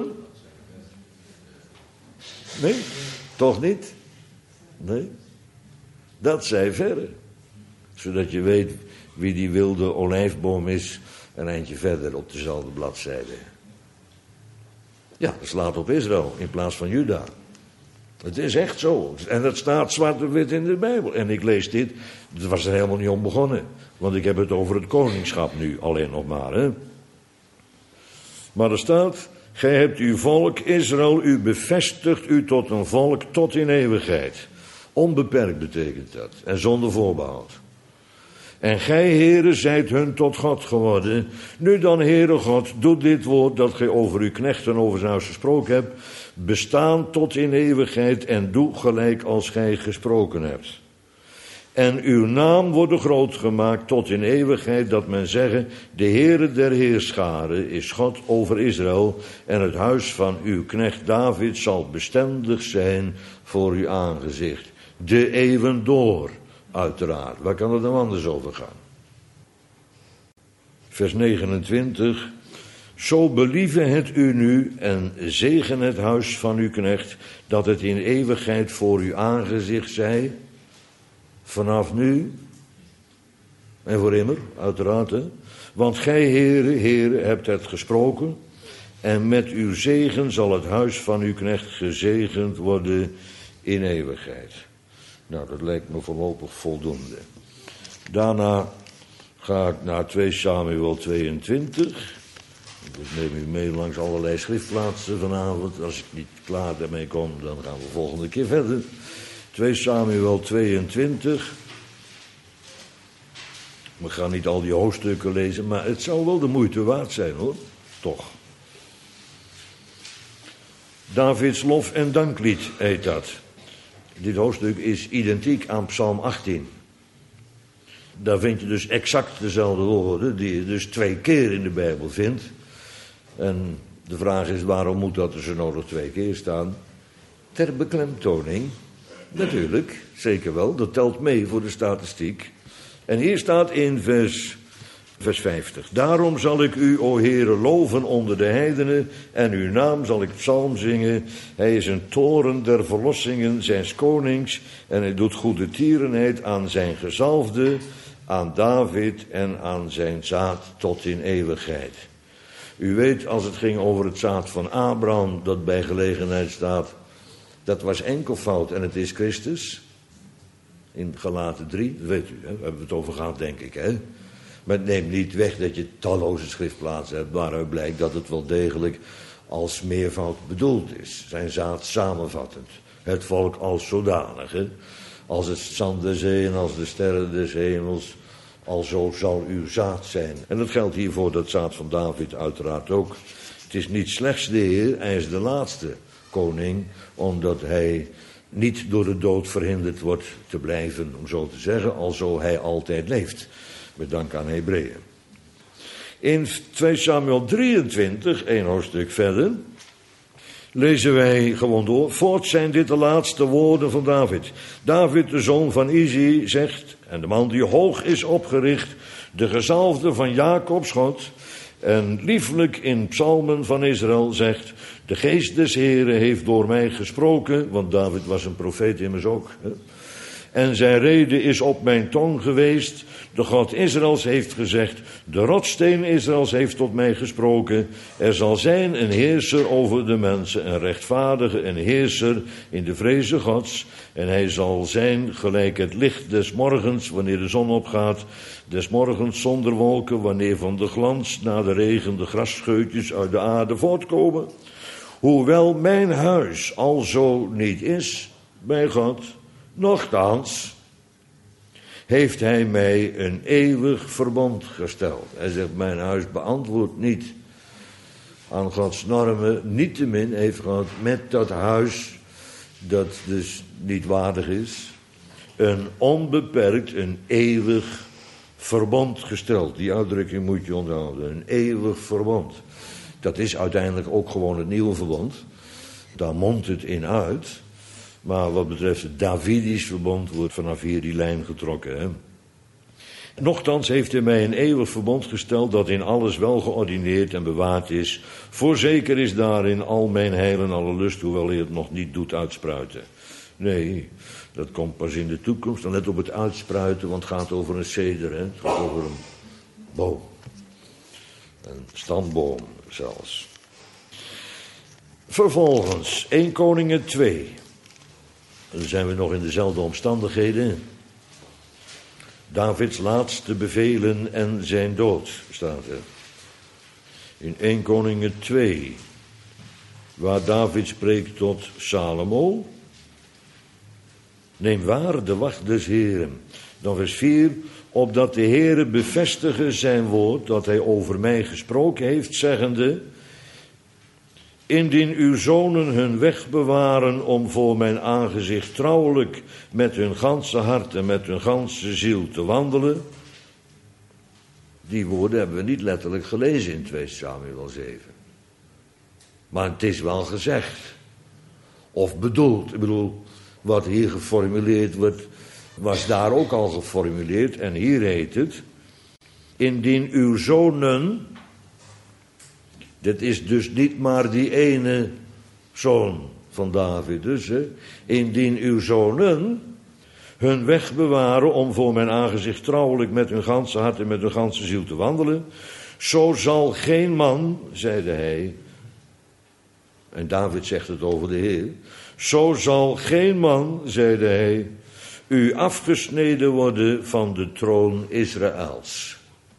Nee, toch niet? Nee, dat zij verre. Zodat je weet wie die wilde olijfboom is, een eindje verder op dezelfde bladzijde. Ja, dat slaat op Israël in plaats van Juda. Het is echt zo. En dat staat zwart op wit in de Bijbel. En ik lees dit, het was er helemaal niet om begonnen. Want ik heb het over het koningschap nu alleen nog maar. Hè? Maar er staat, gij hebt uw volk Israël, u bevestigt u tot een volk tot in eeuwigheid. Onbeperkt betekent dat. En zonder voorbehoud. En gij, Heere, zijt hun tot God geworden. Nu dan, Heere God, doe dit woord dat gij over uw knechten over zijn huis gesproken hebt, bestaan tot in eeuwigheid en doe gelijk als gij gesproken hebt. en uw naam worden groot gemaakt tot in eeuwigheid, dat men zeggen, de Heere der Heerscharen is God over Israël, en het huis van uw knecht David zal bestendig zijn voor uw aangezicht. De eeuwen door, uiteraard. Waar kan het nou anders over gaan? Vers 29. Zo believe het u nu en zegen het huis van uw knecht, dat het in eeuwigheid voor uw aangezicht zij, vanaf nu en voor immer, uiteraard. Hè? Want gij, Heere, hebt het gesproken, en met uw zegen zal het huis van uw knecht gezegend worden in eeuwigheid. Nou, dat lijkt me voorlopig voldoende. Daarna ga ik naar 2 Samuel 22. Ik neem u mee langs allerlei schriftplaatsen vanavond. Als ik niet klaar daarmee kom, dan gaan we volgende keer verder. 2 Samuel 22. We gaan niet al die hoofdstukken lezen, maar het zou wel de moeite waard zijn, hoor. Toch. Davids lof- en danklied heet dat. Dit hoofdstuk is identiek aan Psalm 18. Daar vind je dus exact dezelfde woorden, die je dus 2 keer in de Bijbel vindt. En de vraag is, waarom moet dat er zo nodig 2 keer staan? Ter beklemtoning. Natuurlijk, zeker wel. Dat telt mee voor de statistiek. En hier staat in vers 50. Daarom zal ik u, o Heere, loven onder de heidenen, en uw naam zal ik psalm zingen. Hij is een toren der verlossingen zijns konings, en hij doet goede tierenheid aan zijn gezalfde, aan David en aan zijn zaad tot in eeuwigheid. U weet, als het ging over het zaad van Abraham, dat bij gelegenheid staat, dat was enkelvoud en het is Christus. In Galaten 3, dat weet u, hè? Daar hebben we het over gehad, denk ik, hè. Maar het neemt niet weg dat je talloze schriftplaatsen hebt waaruit blijkt dat het wel degelijk als meervoud bedoeld is. Zijn zaad samenvattend. Het volk als zodanig, hè. Als het zand der zee en als de sterren des hemels, alzo zal uw zaad zijn. En dat geldt hier voor dat zaad van David uiteraard ook. Het is niet slechts de Heer, hij is de laatste koning, omdat hij niet door de dood verhinderd wordt te blijven, om zo te zeggen, alzo hij altijd leeft. Met dank aan Hebreeën. In 2 Samuel 23, 1 hoofdstuk verder, lezen wij gewoon door. Voorts zijn dit de laatste woorden van David. David, de zoon van Isi, zegt, en de man die hoog is opgericht, de gezalfde van Jacobs God, en lieflijk in psalmen van Israël zegt, de geest des Heren heeft door mij gesproken, want David was een profeet immers ook, hè? En zijn rede is op mijn tong geweest. De God Israëls heeft gezegd, de rotssteen Israëls heeft tot mij gesproken. Er zal zijn een heerser over de mensen, een rechtvaardige, een heerser in de vreze Gods. En hij zal zijn gelijk het licht des morgens, wanneer de zon opgaat. Des morgens zonder wolken, wanneer van de glans na de regen de grasscheutjes uit de aarde voortkomen. Hoewel mijn huis alzo niet is bij God, nochtans heeft hij mij een eeuwig verbond gesteld. Hij zegt, mijn huis beantwoordt niet aan Gods normen. Niettemin heeft God met dat huis, dat dus niet waardig is, een onbeperkt, een eeuwig verbond gesteld. Die uitdrukking moet je onthouden. Een eeuwig verbond. Dat is uiteindelijk ook gewoon het nieuwe verbond. Daar mondt het in uit. Maar wat betreft het Davidisch verbond wordt vanaf hier die lijn getrokken. Hè? Nochtans heeft hij mij een eeuwig verbond gesteld dat in alles wel geordineerd en bewaard is. Voorzeker is daarin al mijn heil en alle lust, hoewel hij het nog niet doet uitspruiten. Nee, dat komt pas in de toekomst. Dan let op het uitspruiten, want het gaat over een ceder. Hè? Het gaat over een boom. Een stamboom zelfs. Vervolgens, 1 Koningen 2. Dan zijn we nog in dezelfde omstandigheden. Davids laatste bevelen en zijn dood, staat er. In 1 Koningen 2, waar David spreekt tot Salomo. Neem waar de wacht des Heren. Dan vers 4, opdat de Heere bevestige zijn woord, dat hij over mij gesproken heeft, zeggende, Indien uw zonen hun weg bewaren om voor mijn aangezicht trouwelijk met hun ganse hart en met hun ganse ziel te wandelen. Die woorden hebben we niet letterlijk gelezen in 2 Samuel 7. Maar het is wel gezegd. Of bedoeld. Ik bedoel, wat hier geformuleerd wordt, was daar ook al geformuleerd. En hier heet het, indien uw zonen, dit is dus niet maar die ene zoon van David dus, hè, indien uw zonen hun weg bewaren om voor mijn aangezicht trouwelijk met hun ganse hart en met hun ganse ziel te wandelen, zo zal geen man, zeide hij, en David zegt het over de Heer, zo zal geen man, zeide hij, u afgesneden worden van de troon Israëls.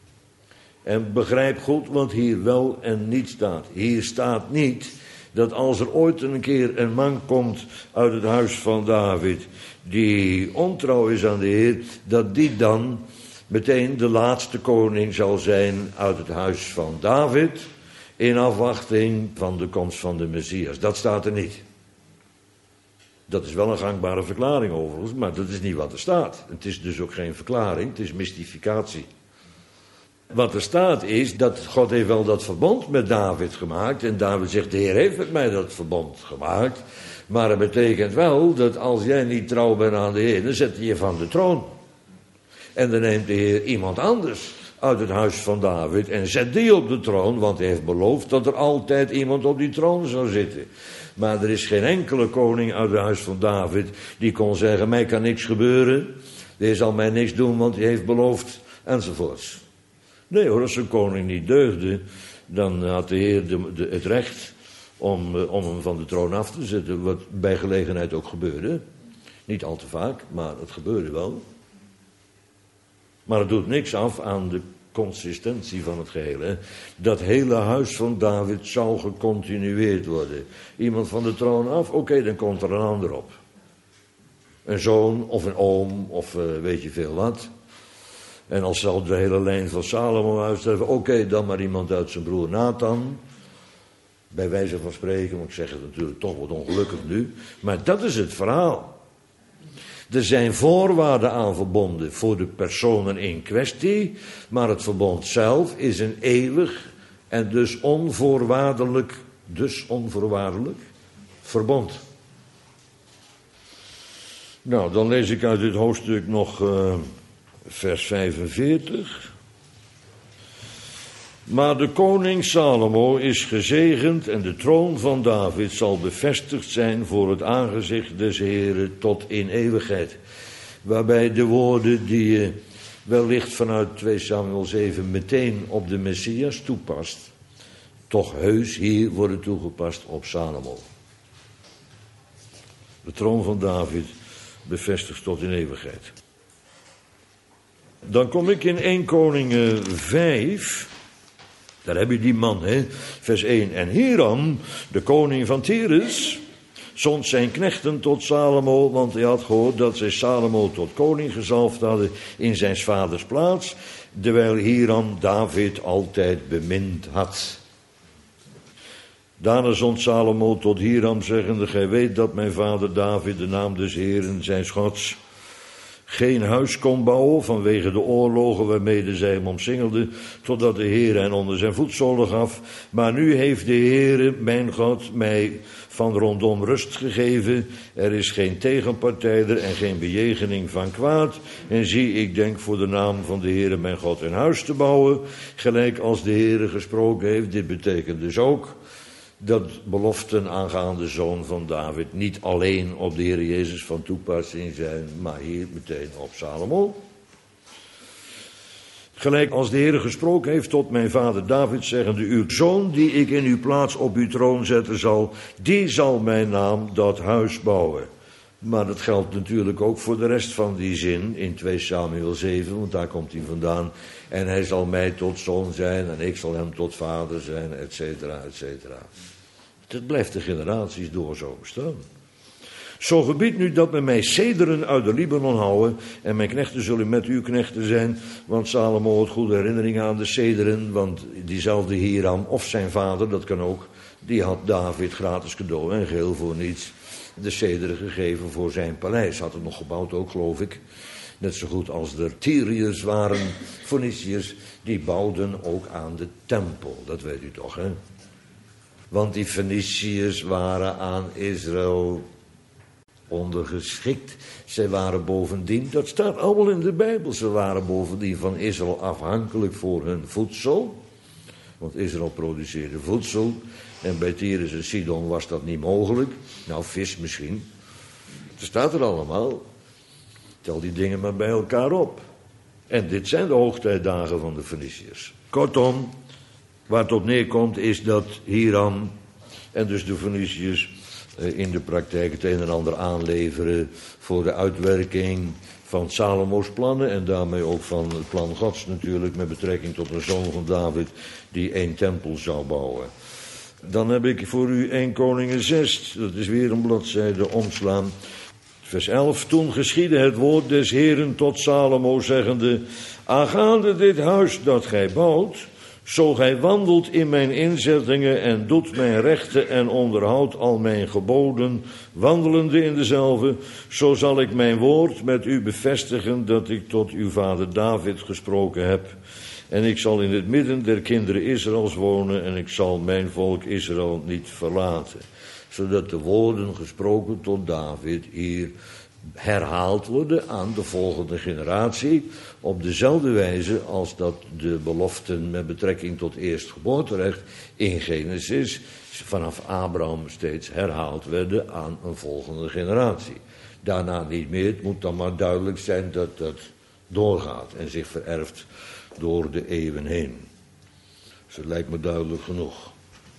En begrijp goed wat hier wel en niet staat. Hier staat niet dat als er ooit een keer een man komt uit het huis van David die ontrouw is aan de Heer, dat die dan meteen de laatste koning zal zijn uit het huis van David in afwachting van de komst van de Messias. Dat staat er niet. Dat is wel een gangbare verklaring overigens, maar dat is niet wat er staat. Het is dus ook geen verklaring, het is mystificatie. Wat er staat is dat God heeft wel dat verbond met David gemaakt. En David zegt, de Heer heeft met mij dat verbond gemaakt. Maar het betekent wel dat als jij niet trouw bent aan de Heer, dan zet hij je van de troon. En dan neemt de Heer iemand anders uit het huis van David en zet die op de troon. Want hij heeft beloofd dat er altijd iemand op die troon zou zitten. Maar er is geen enkele koning uit het huis van David die kon zeggen, mij kan niks gebeuren. De Heer zal mij niks doen, want hij heeft beloofd, enzovoorts. Nee hoor, als een koning niet deugde, dan had de Heer het recht om hem van de troon af te zetten. Wat bij gelegenheid ook gebeurde. Niet al te vaak, maar het gebeurde wel. Maar het doet niks af aan de consistentie van het geheel. Hè. Dat hele huis van David zou gecontinueerd worden. Iemand van de troon af, oké, dan komt er een ander op. Een zoon of een oom of weet je veel wat. En als zal de hele lijn van Salomo uitsterven, oké, dan maar iemand uit zijn broer Nathan. Bij wijze van spreken, want ik zeg het natuurlijk toch wat ongelukkig nu. Maar dat is het verhaal. Er zijn voorwaarden aan verbonden voor de personen in kwestie. Maar het verbond zelf is een eeuwig en dus onvoorwaardelijk verbond. Nou, dan lees ik uit dit hoofdstuk nog vers 45. Maar de koning Salomo is gezegend en de troon van David zal bevestigd zijn voor het aangezicht des Heren tot in eeuwigheid. Waarbij de woorden die je wellicht vanuit 2 Samuel 7 meteen op de Messias toepast, toch heus hier worden toegepast op Salomo. De troon van David bevestigd tot in eeuwigheid. Dan kom ik in 1 Koningen 5... Daar heb je die man, hè? Vers 1. En Hiram, de koning van Tyrus, zond zijn knechten tot Salomo, want hij had gehoord dat zij Salomo tot koning gezalfd hadden in zijn vaders plaats, terwijl Hiram David altijd bemind had. Daarna zond Salomo tot Hiram, zeggende, gij weet dat mijn vader David de naam des Heeren zijn Gods geen huis kon bouwen vanwege de oorlogen waarmede zij hem omsingelden, totdat de Heer hen onder zijn voetzolen gaf. Maar nu heeft de Heere, mijn God, mij van rondom rust gegeven. Er is geen tegenpartij er en geen bejegening van kwaad. En zie, ik denk voor de naam van de Heere, mijn God, een huis te bouwen, gelijk als de Heere gesproken heeft. Dit betekent dus ook dat beloften aangaande zoon van David niet alleen op de Heer Jezus van toepassing zijn, maar hier meteen op Salomo. Gelijk als de Heer gesproken heeft tot mijn vader David, zeggende, uw zoon die ik in uw plaats op uw troon zetten zal, die zal mijn naam dat huis bouwen. Maar dat geldt natuurlijk ook voor de rest van die zin in 2 Samuel 7, want daar komt hij vandaan. En hij zal mij tot zoon zijn en ik zal hem tot vader zijn, et cetera, et cetera. Het blijft de generaties door zo bestaan. Zo gebied nu dat men mij cederen uit de Libanon houden, en mijn knechten zullen met uw knechten zijn, want Salomo had goede herinneringen aan de cederen, want diezelfde Hiram, of zijn vader, dat kan ook, die had David gratis cadeau en geheel voor niets de cederen gegeven voor zijn paleis. Had het nog gebouwd ook, geloof ik. Net zo goed als er Tyriërs waren, Feniciërs, die bouwden ook aan de tempel. Dat weet u toch, hè? Want die Feniciërs waren aan Israël ondergeschikt. Zij waren bovendien, dat staat allemaal in de Bijbel, ze waren bovendien van Israël afhankelijk voor hun voedsel. Want Israël produceerde voedsel. En bij Tyrus en Sidon was dat niet mogelijk. Nou, vis misschien. Dat staat er allemaal. Tel die dingen maar bij elkaar op. En dit zijn de hoogtijdagen van de Feniciërs. Kortom, waar het op neerkomt is dat Hiram en dus de Feniciërs in de praktijk het een en ander aanleveren voor de uitwerking van Salomo's plannen en daarmee ook van het plan Gods natuurlijk met betrekking tot een zoon van David die 1 tempel zou bouwen. Dan heb ik voor u 1 Koningen 6, dat is weer een bladzijde omslaan. Vers 11, toen geschiedde het woord des Heeren tot Salomo, zeggende, aangaande dit huis dat gij bouwt, zo gij wandelt in mijn inzettingen en doet mijn rechten en onderhoudt al mijn geboden, wandelende in dezelfde, zo zal ik mijn woord met u bevestigen dat ik tot uw vader David gesproken heb. En ik zal in het midden der kinderen Israëls wonen en ik zal mijn volk Israël niet verlaten. Zodat de woorden gesproken tot David hier herhaald worden aan de volgende generatie. Op dezelfde wijze als dat de beloften met betrekking tot eerstgeboorterecht in Genesis vanaf Abraham steeds herhaald werden aan een volgende generatie. Daarna niet meer, het moet dan maar duidelijk zijn dat dat doorgaat en zich vererft door de eeuwen heen. Dus het lijkt me duidelijk genoeg.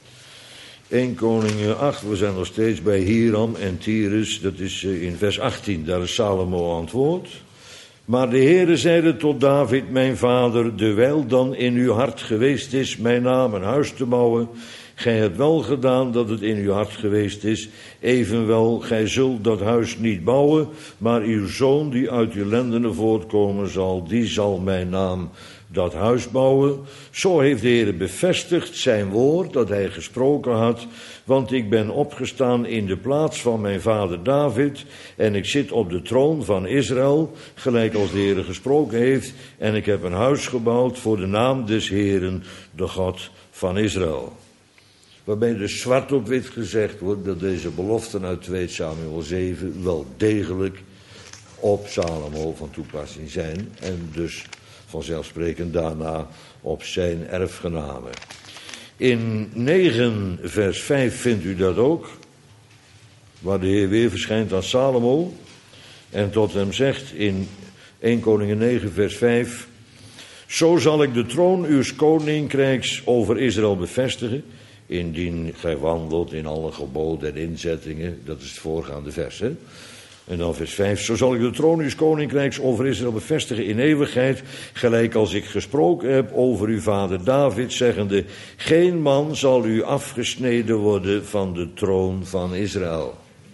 1 Koningen 8, we zijn nog steeds bij Hiram en Tyrus, dat is in vers 18, daar is Salomo antwoord. Maar de Heere zeide tot David, mijn vader, dewijl dan in uw hart geweest is mijn naam een huis te bouwen, gij hebt wel gedaan dat het in uw hart geweest is, evenwel, gij zult dat huis niet bouwen, maar uw zoon die uit uw lendenen voortkomen zal, die zal mijn naam dat huis bouwen. Zo heeft de Heer bevestigd zijn woord dat hij gesproken had, want ik ben opgestaan in de plaats van mijn vader David en ik zit op de troon van Israël, gelijk als de Heer gesproken heeft, en ik heb een huis gebouwd voor de naam des Heeren, de God van Israël. Waarbij dus zwart op wit gezegd wordt dat deze beloften uit 2 Samuel 7 wel degelijk op Salomo van toepassing zijn en dus vanzelfsprekend daarna op zijn erfgenamen. In 9 vers 5 vindt u dat ook, waar de Heer weer verschijnt aan Salomo en tot hem zegt in 1 Koningen 9 vers 5, zo zal ik de troon uws koninkrijks over Israël bevestigen, indien gij wandelt in alle geboden en inzettingen, dat is het voorgaande vers, hè? En dan vers 5, zo zal ik de troon uws koninkrijks over Israël bevestigen in eeuwigheid, gelijk als ik gesproken heb over uw vader David, zeggende, geen man zal u afgesneden worden van de troon van Israël.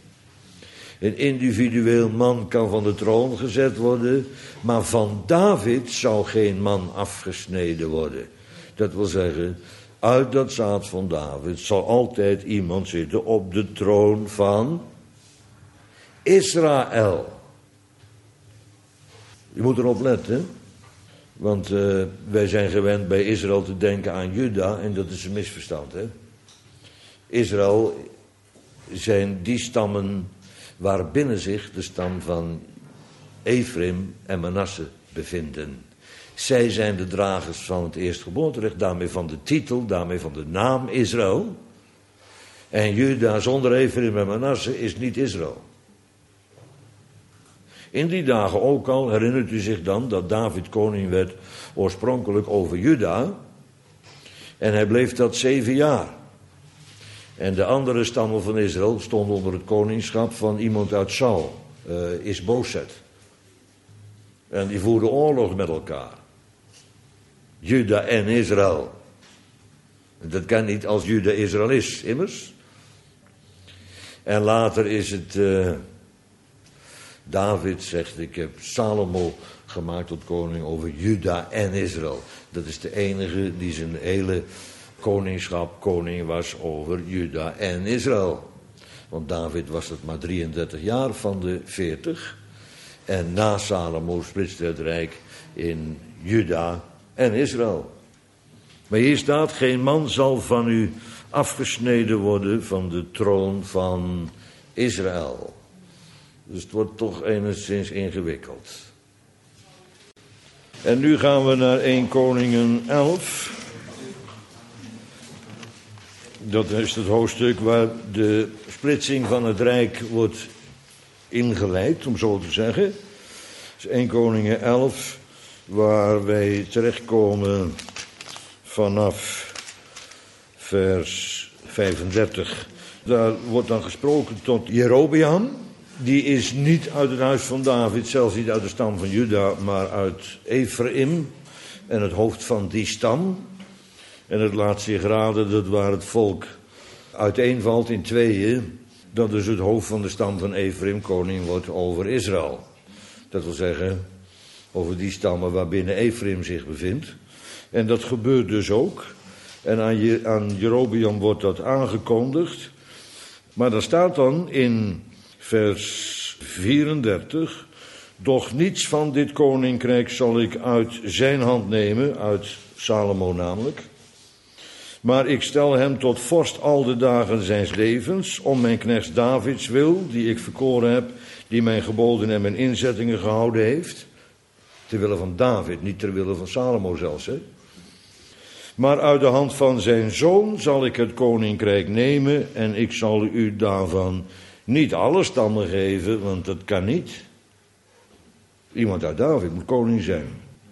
Een individueel man kan van de troon gezet worden, maar van David zou geen man afgesneden worden. Dat wil zeggen, uit dat zaad van David zal altijd iemand zitten op de troon van Israël. Je moet erop letten, want wij zijn gewend bij Israël te denken aan Juda en dat is een misverstand. Hè? Israël zijn die stammen waarbinnen zich de stam van Ephraim en Manasse bevinden. Zij zijn de dragers van het eerstgeboorterecht, daarmee van de titel, daarmee van de naam Israël. En Juda zonder Ephraim en Manasse is niet Israël. In die dagen ook al, herinnert u zich dan, dat David koning werd oorspronkelijk over Juda. En hij bleef dat 7 jaar. En de andere stammen van Israël stonden onder het koningschap van iemand uit Saul, Isboset. En die voerden oorlog met elkaar. Juda en Israël. Dat kan niet als Juda Israël is, immers. En later is het David zegt, ik heb Salomo gemaakt tot koning over Juda en Israël. Dat is de enige die zijn hele koningschap koning was over Juda en Israël. Want David was het maar 33 jaar van de 40. En na Salomo splitste het rijk in Juda en Israël. Maar hier staat, geen man zal van u afgesneden worden van de troon van Israël. Dus het wordt toch enigszins ingewikkeld. En nu gaan we naar 1 Koningen 11. Dat is het hoofdstuk waar de splitsing van het rijk wordt ingeleid, om zo te zeggen. Het is 1 Koningen 11, waar wij terechtkomen vanaf vers 35. Daar wordt dan gesproken tot Jerobeam. Die is niet uit het huis van David, zelfs niet uit de stam van Juda, maar uit Ephraim. En het hoofd van die stam. En het laat zich raden dat waar het volk uiteenvalt in tweeën, dat dus het hoofd van de stam van Ephraim koning wordt over Israël. Dat wil zeggen, over die stammen waarbinnen Ephraim zich bevindt. En dat gebeurt dus ook. En aan Jerobeam wordt dat aangekondigd. Maar dan staat dan in vers 34... doch niets van dit koninkrijk zal ik uit zijn hand nemen, uit Salomo namelijk. Maar ik stel hem tot vorst al de dagen zijns levens, om mijn knecht Davids wil, die ik verkoren heb, die mijn geboden en mijn inzettingen gehouden heeft. Ter wille van David, niet ter wille van Salomo zelfs, hè. Maar uit de hand van zijn zoon zal ik het koninkrijk nemen en ik zal u daarvan niet alle stammen geven, want dat kan niet. Iemand uit David moet koning zijn.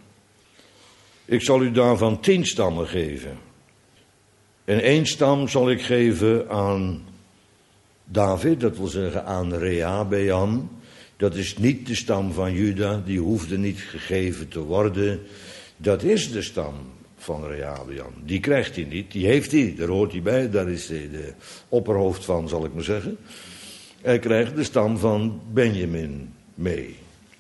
Ik zal u daarvan 10 stammen geven. En 1 stam zal ik geven aan David, dat wil zeggen aan Rehabeam. Dat is niet de stam van Juda, die hoefde niet gegeven te worden. Dat is de stam van Rehabeam. Die krijgt hij niet, die heeft hij, daar hoort hij bij, daar is hij de opperhoofd van, zal ik maar zeggen. Hij krijgt de stam van Benjamin mee.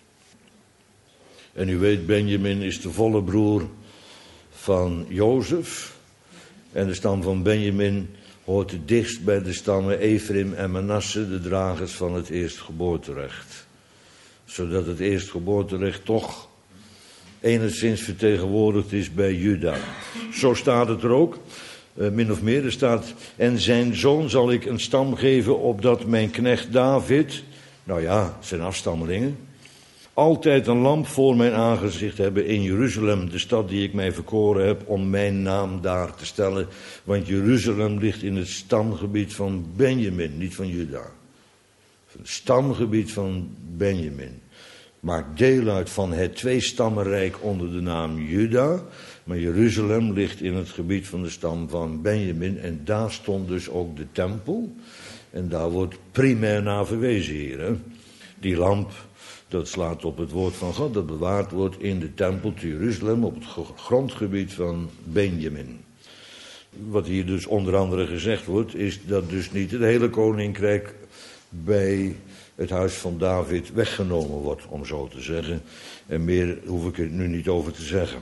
En u weet, Benjamin is de volle broer van Jozef. En de stam van Benjamin hoort het dichtst bij de stammen Ephraim en Manasse, de dragers van het eerstgeboorterecht. Zodat het eerstgeboorterecht toch enigszins vertegenwoordigd is bij Juda. Zo staat het er ook, min of meer. Er staat, en zijn zoon zal ik een stam geven, opdat mijn knecht David, nou ja, zijn afstammelingen, altijd een lamp voor mijn aangezicht hebben in Jeruzalem, de stad die ik mij verkoren heb om mijn naam daar te stellen. Want Jeruzalem ligt in het stamgebied van Benjamin, niet van Juda. Het stamgebied van Benjamin maakt deel uit van het 2-stammenrijk onder de naam Juda. Maar Jeruzalem ligt in het gebied van de stam van Benjamin. En daar stond dus ook de tempel. En daar wordt primair naar verwezen hier. Hè? Die lamp, dat slaat op het woord van God, dat bewaard wordt in de tempel te Jeruzalem op het grondgebied van Benjamin. Wat hier dus onder andere gezegd wordt, is dat dus niet het hele koninkrijk bij het huis van David weggenomen wordt, om zo te zeggen. En meer hoef ik er nu niet over te zeggen.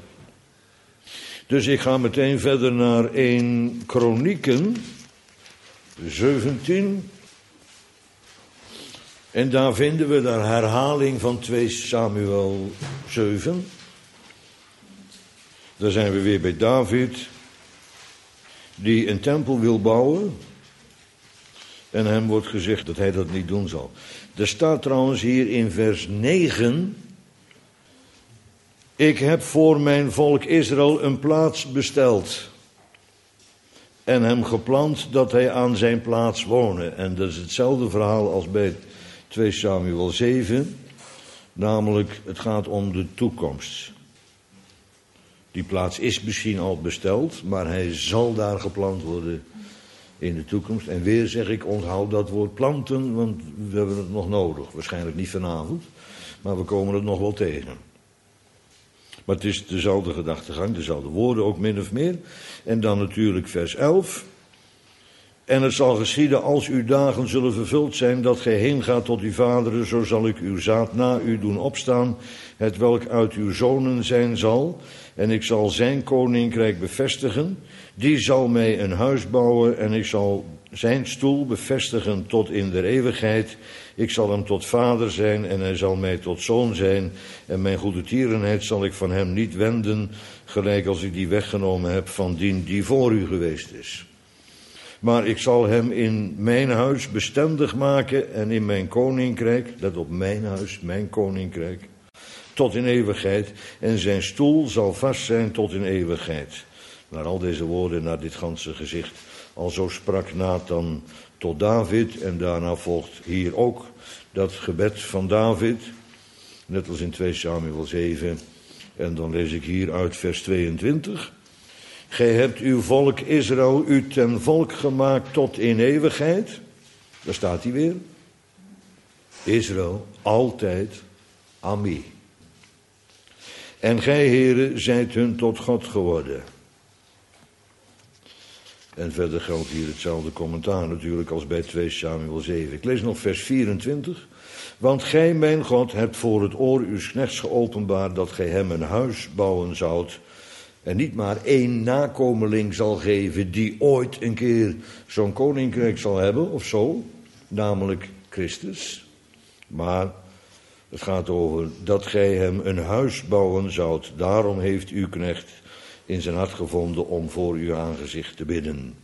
Dus ik ga meteen verder naar 1 Kronieken 17. En daar vinden we de herhaling van 2 Samuel 7. Daar zijn we weer bij David, die een tempel wil bouwen. En hem wordt gezegd dat hij dat niet doen zal. Er staat trouwens hier in vers 9... Ik heb voor mijn volk Israël een plaats besteld. En hem gepland dat hij aan zijn plaats woonde. En dat is hetzelfde verhaal als bij 2 Samuel 7. Namelijk, het gaat om de toekomst. Die plaats is misschien al besteld, maar hij zal daar geplant worden in de toekomst. En weer zeg ik, onthoud dat woord planten, want we hebben het nog nodig. Waarschijnlijk niet vanavond, maar we komen het nog wel tegen. Maar het is dezelfde gedachtegang, dezelfde woorden ook min of meer. En dan natuurlijk vers 11. En het zal geschieden als uw dagen zullen vervuld zijn, dat gij heen gaat tot uw vaderen, zo zal ik uw zaad na u doen opstaan, hetwelk uit uw zonen zijn zal. En ik zal zijn koninkrijk bevestigen. Die zal mij een huis bouwen en ik zal zijn stoel bevestigen tot in der eeuwigheid. Ik zal hem tot vader zijn en hij zal mij tot zoon zijn. En mijn goedertierenheid zal ik van hem niet wenden, gelijk als ik die weggenomen heb van die voor u geweest is. Maar ik zal hem in mijn huis bestendig maken en in mijn koninkrijk, let op, mijn huis, mijn koninkrijk, tot in eeuwigheid. En zijn stoel zal vast zijn tot in eeuwigheid. Naar al deze woorden, naar dit ganse gezicht. Alzo sprak Nathan tot David en daarna volgt hier ook dat gebed van David. Net als in 2 Samuel 7. En dan lees ik hier uit vers 22. Gij hebt uw volk Israël u ten volk gemaakt tot in eeuwigheid. Daar staat hij weer. Israël, altijd, Ami. En gij, heren, zijt hun tot God geworden. En verder geldt hier hetzelfde commentaar natuurlijk als bij 2 Samuel 7. Ik lees nog vers 24. Want gij, mijn God, hebt voor het oor uws knechts geopenbaard dat gij hem een huis bouwen zoudt. En niet maar één nakomeling zal geven die ooit een keer zo'n koninkrijk zal hebben of zo. Namelijk Christus. Maar het gaat over dat gij hem een huis bouwen zoudt. Daarom heeft uw knecht in zijn hart gevonden om voor uw aangezicht te bidden.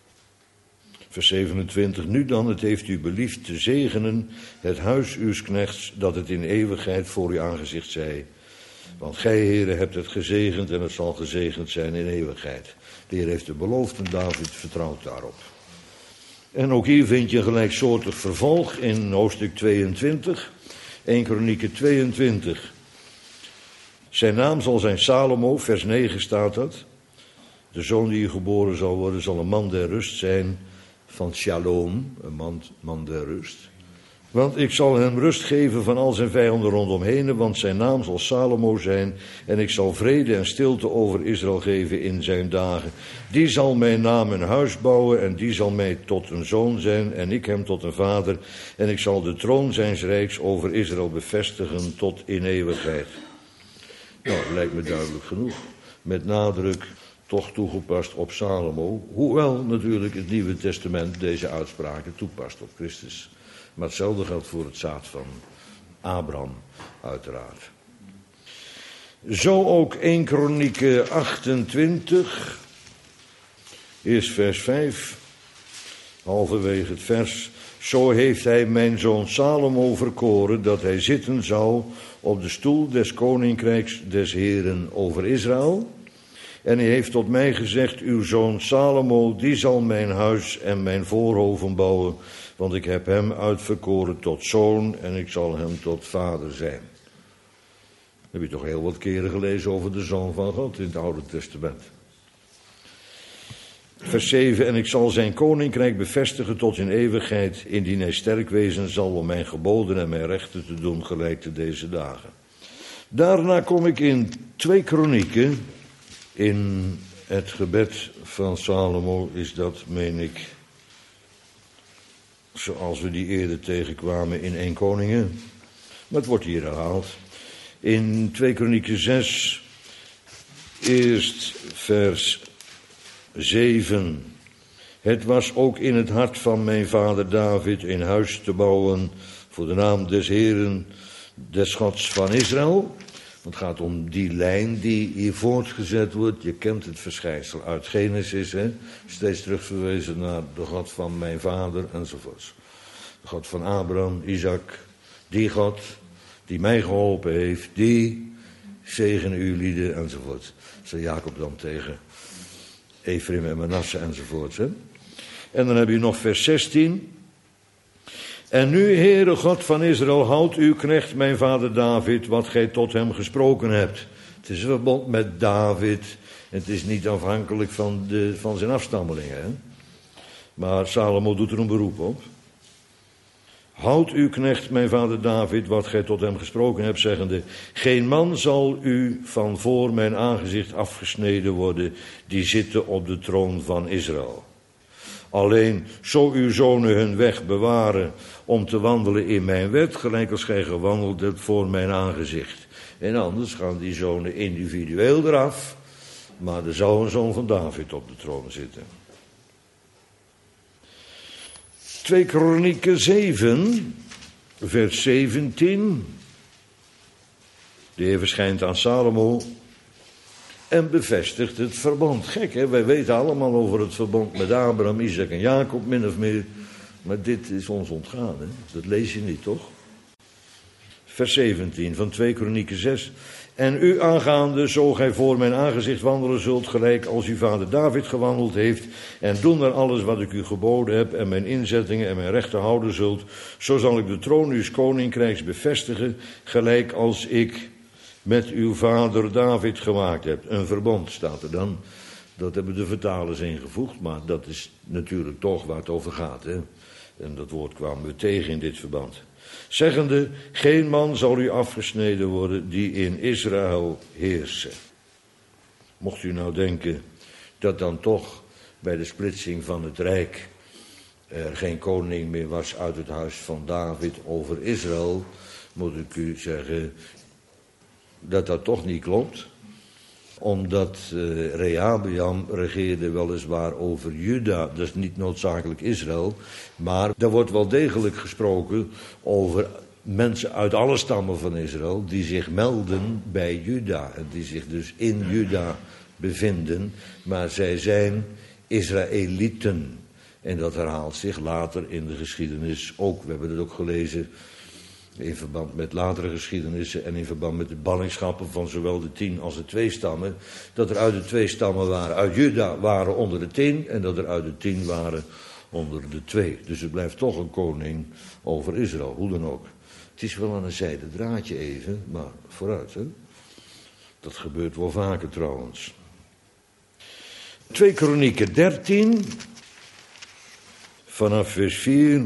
Vers 27. Nu dan, het heeft u beliefd te zegenen, het huis uws knechts, dat het in eeuwigheid voor uw aangezicht zij. Want gij, heren, hebt het gezegend en het zal gezegend zijn in eeuwigheid. De Heer heeft het beloofd en David vertrouwt daarop. En ook hier vind je een gelijksoortig vervolg in hoofdstuk 22. 1 Kronieken 22. Zijn naam zal zijn Salomo, vers 9 staat dat. De zoon die geboren zal worden zal een man der rust zijn van Shalom, een man der rust. Want ik zal hem rust geven van al zijn vijanden rondomheen, want zijn naam zal Salomo zijn. En ik zal vrede en stilte over Israël geven in zijn dagen. Die zal mijn naam een huis bouwen en die zal mij tot een zoon zijn en ik hem tot een vader. En ik zal de troon zijns rijks over Israël bevestigen tot in eeuwigheid. Nou, dat lijkt me duidelijk genoeg. Met nadruk toch toegepast op Salomo. Hoewel natuurlijk het Nieuwe Testament deze uitspraken toepast op Christus. Maar hetzelfde geldt voor het zaad van Abraham, uiteraard. Zo ook 1 Kronieken 28, eerst vers 5, halverwege het vers. Zo heeft hij mijn zoon Salomo verkoren dat hij zitten zou op de stoel des koninkrijks des Heren over Israël. En hij heeft tot mij gezegd, uw zoon Salomo, die zal mijn huis en mijn voorhoven bouwen. Want ik heb hem uitverkoren tot zoon en ik zal hem tot vader zijn. Dat heb je toch heel wat keren gelezen over de Zoon van God in het Oude Testament. Vers 7, en ik zal zijn koninkrijk bevestigen tot in eeuwigheid, indien hij sterk wezen zal om mijn geboden en mijn rechten te doen gelijk te deze dagen. Daarna kom ik in 2 Kronieken, in het gebed van Salomo is dat, meen ik, zoals we die eerder tegenkwamen in 1 Koningen. Maar het wordt hier herhaald. In 2 Kronieken 6, eerst vers 7. Het was ook in het hart van mijn vader David een huis te bouwen voor de naam des Heren, des Gods van Israël. Het gaat om die lijn die hier voortgezet wordt. Je kent het verschijnsel uit Genesis, hè? Steeds terugverwezen naar de God van mijn vader enzovoorts. De God van Abraham, Isaac, die God die mij geholpen heeft, die zegene uw lieden enzovoort. Zei Jacob dan tegen Ephraim en Manasse enzovoort. Hè? En dan heb je nog vers 16. En nu, Heere God van Israël, houdt uw knecht, mijn vader David, wat gij tot hem gesproken hebt. Het is een verbond met David. Het is niet afhankelijk van zijn afstammelingen. Hè? Maar Salomo doet er een beroep op. Houd uw knecht, mijn vader David, wat gij tot hem gesproken hebt, zeggende, geen man zal u van voor mijn aangezicht afgesneden worden, die zitten op de troon van Israël. Alleen, zo uw zonen hun weg bewaren om te wandelen in mijn wet, gelijk als gij gewandeld hebt voor mijn aangezicht. En anders gaan die zonen individueel eraf, maar er zal een zoon van David op de troon zitten. 2 Kronieken 7, vers 17. De Heer verschijnt aan Salomo en bevestigt het verbond. Gek, hè? Wij weten allemaal over het verbond met Abraham, Isaac en Jacob, min of meer. Maar dit is ons ontgaan, hè? Dat lees je niet, toch? Vers 17 van 2 Kronieken 6. En u aangaande, zo gij voor mijn aangezicht wandelen zult, gelijk als uw vader David gewandeld heeft, en doen naar alles wat ik u geboden heb, en mijn inzettingen en mijn rechten houden zult, zo zal ik de troon uws koninkrijks bevestigen, gelijk als ik met uw vader David gemaakt heb. Een verbond staat er dan. Dat hebben de vertalers ingevoegd, maar dat is natuurlijk toch waar het over gaat, hè? En dat woord kwamen we tegen in dit verband. Zeggende, geen man zal u afgesneden worden die in Israël heersen. Mocht u nou denken dat dan toch bij de splitsing van het Rijk er geen koning meer was uit het huis van David over Israël, moet ik u zeggen dat dat toch niet klopt. Omdat Rehabeam regeerde weliswaar over Juda, dat is niet noodzakelijk Israël, maar er wordt wel degelijk gesproken over mensen uit alle stammen van Israël die zich melden bij Juda en die zich dus in Juda bevinden, maar zij zijn Israëlieten. En dat herhaalt zich later in de geschiedenis ook. We hebben het ook gelezen in verband met latere geschiedenissen en in verband met de banningschappen van zowel de 10 als de 2 stammen, dat er uit de 2 stammen waren, uit Juda waren onder de 10 en dat er uit de 10 waren onder de 2. Dus er blijft toch een koning over Israël, hoe dan ook. Het is wel aan een zijde draadje even, maar vooruit, hè. Dat gebeurt wel vaker trouwens. 2 Kronieken 13, vanaf vers 4...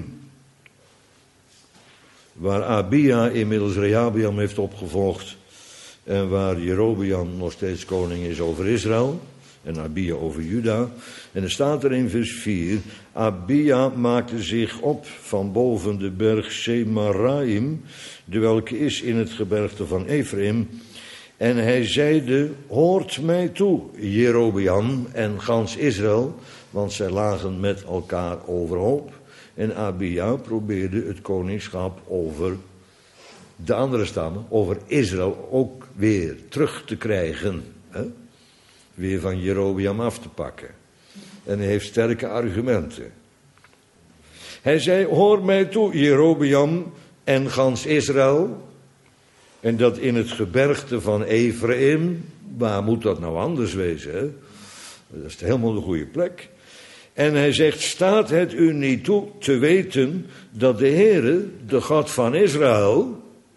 waar Abia inmiddels Rehabeam heeft opgevolgd en waar Jerobeam nog steeds koning is over Israël en Abia over Juda. En er staat er in vers 4, Abia maakte zich op van boven de berg Semaraim, de welke is in het gebergte van Ephraim. En hij zeide, hoort mij toe, Jerobeam en gans Israël, want zij lagen met elkaar overhoop. En Abia probeerde het koningschap over de andere stammen, over Israël, ook weer terug te krijgen. Hè? Weer van Jerobeam af te pakken. En hij heeft sterke argumenten. Hij zei, hoor mij toe, Jerobeam en gans Israël. En dat in het gebergte van Ephraim, waar moet dat nou anders wezen? Hè? Dat is helemaal de goede plek. En hij zegt, staat het u niet toe te weten dat de Heere, de God van Israël,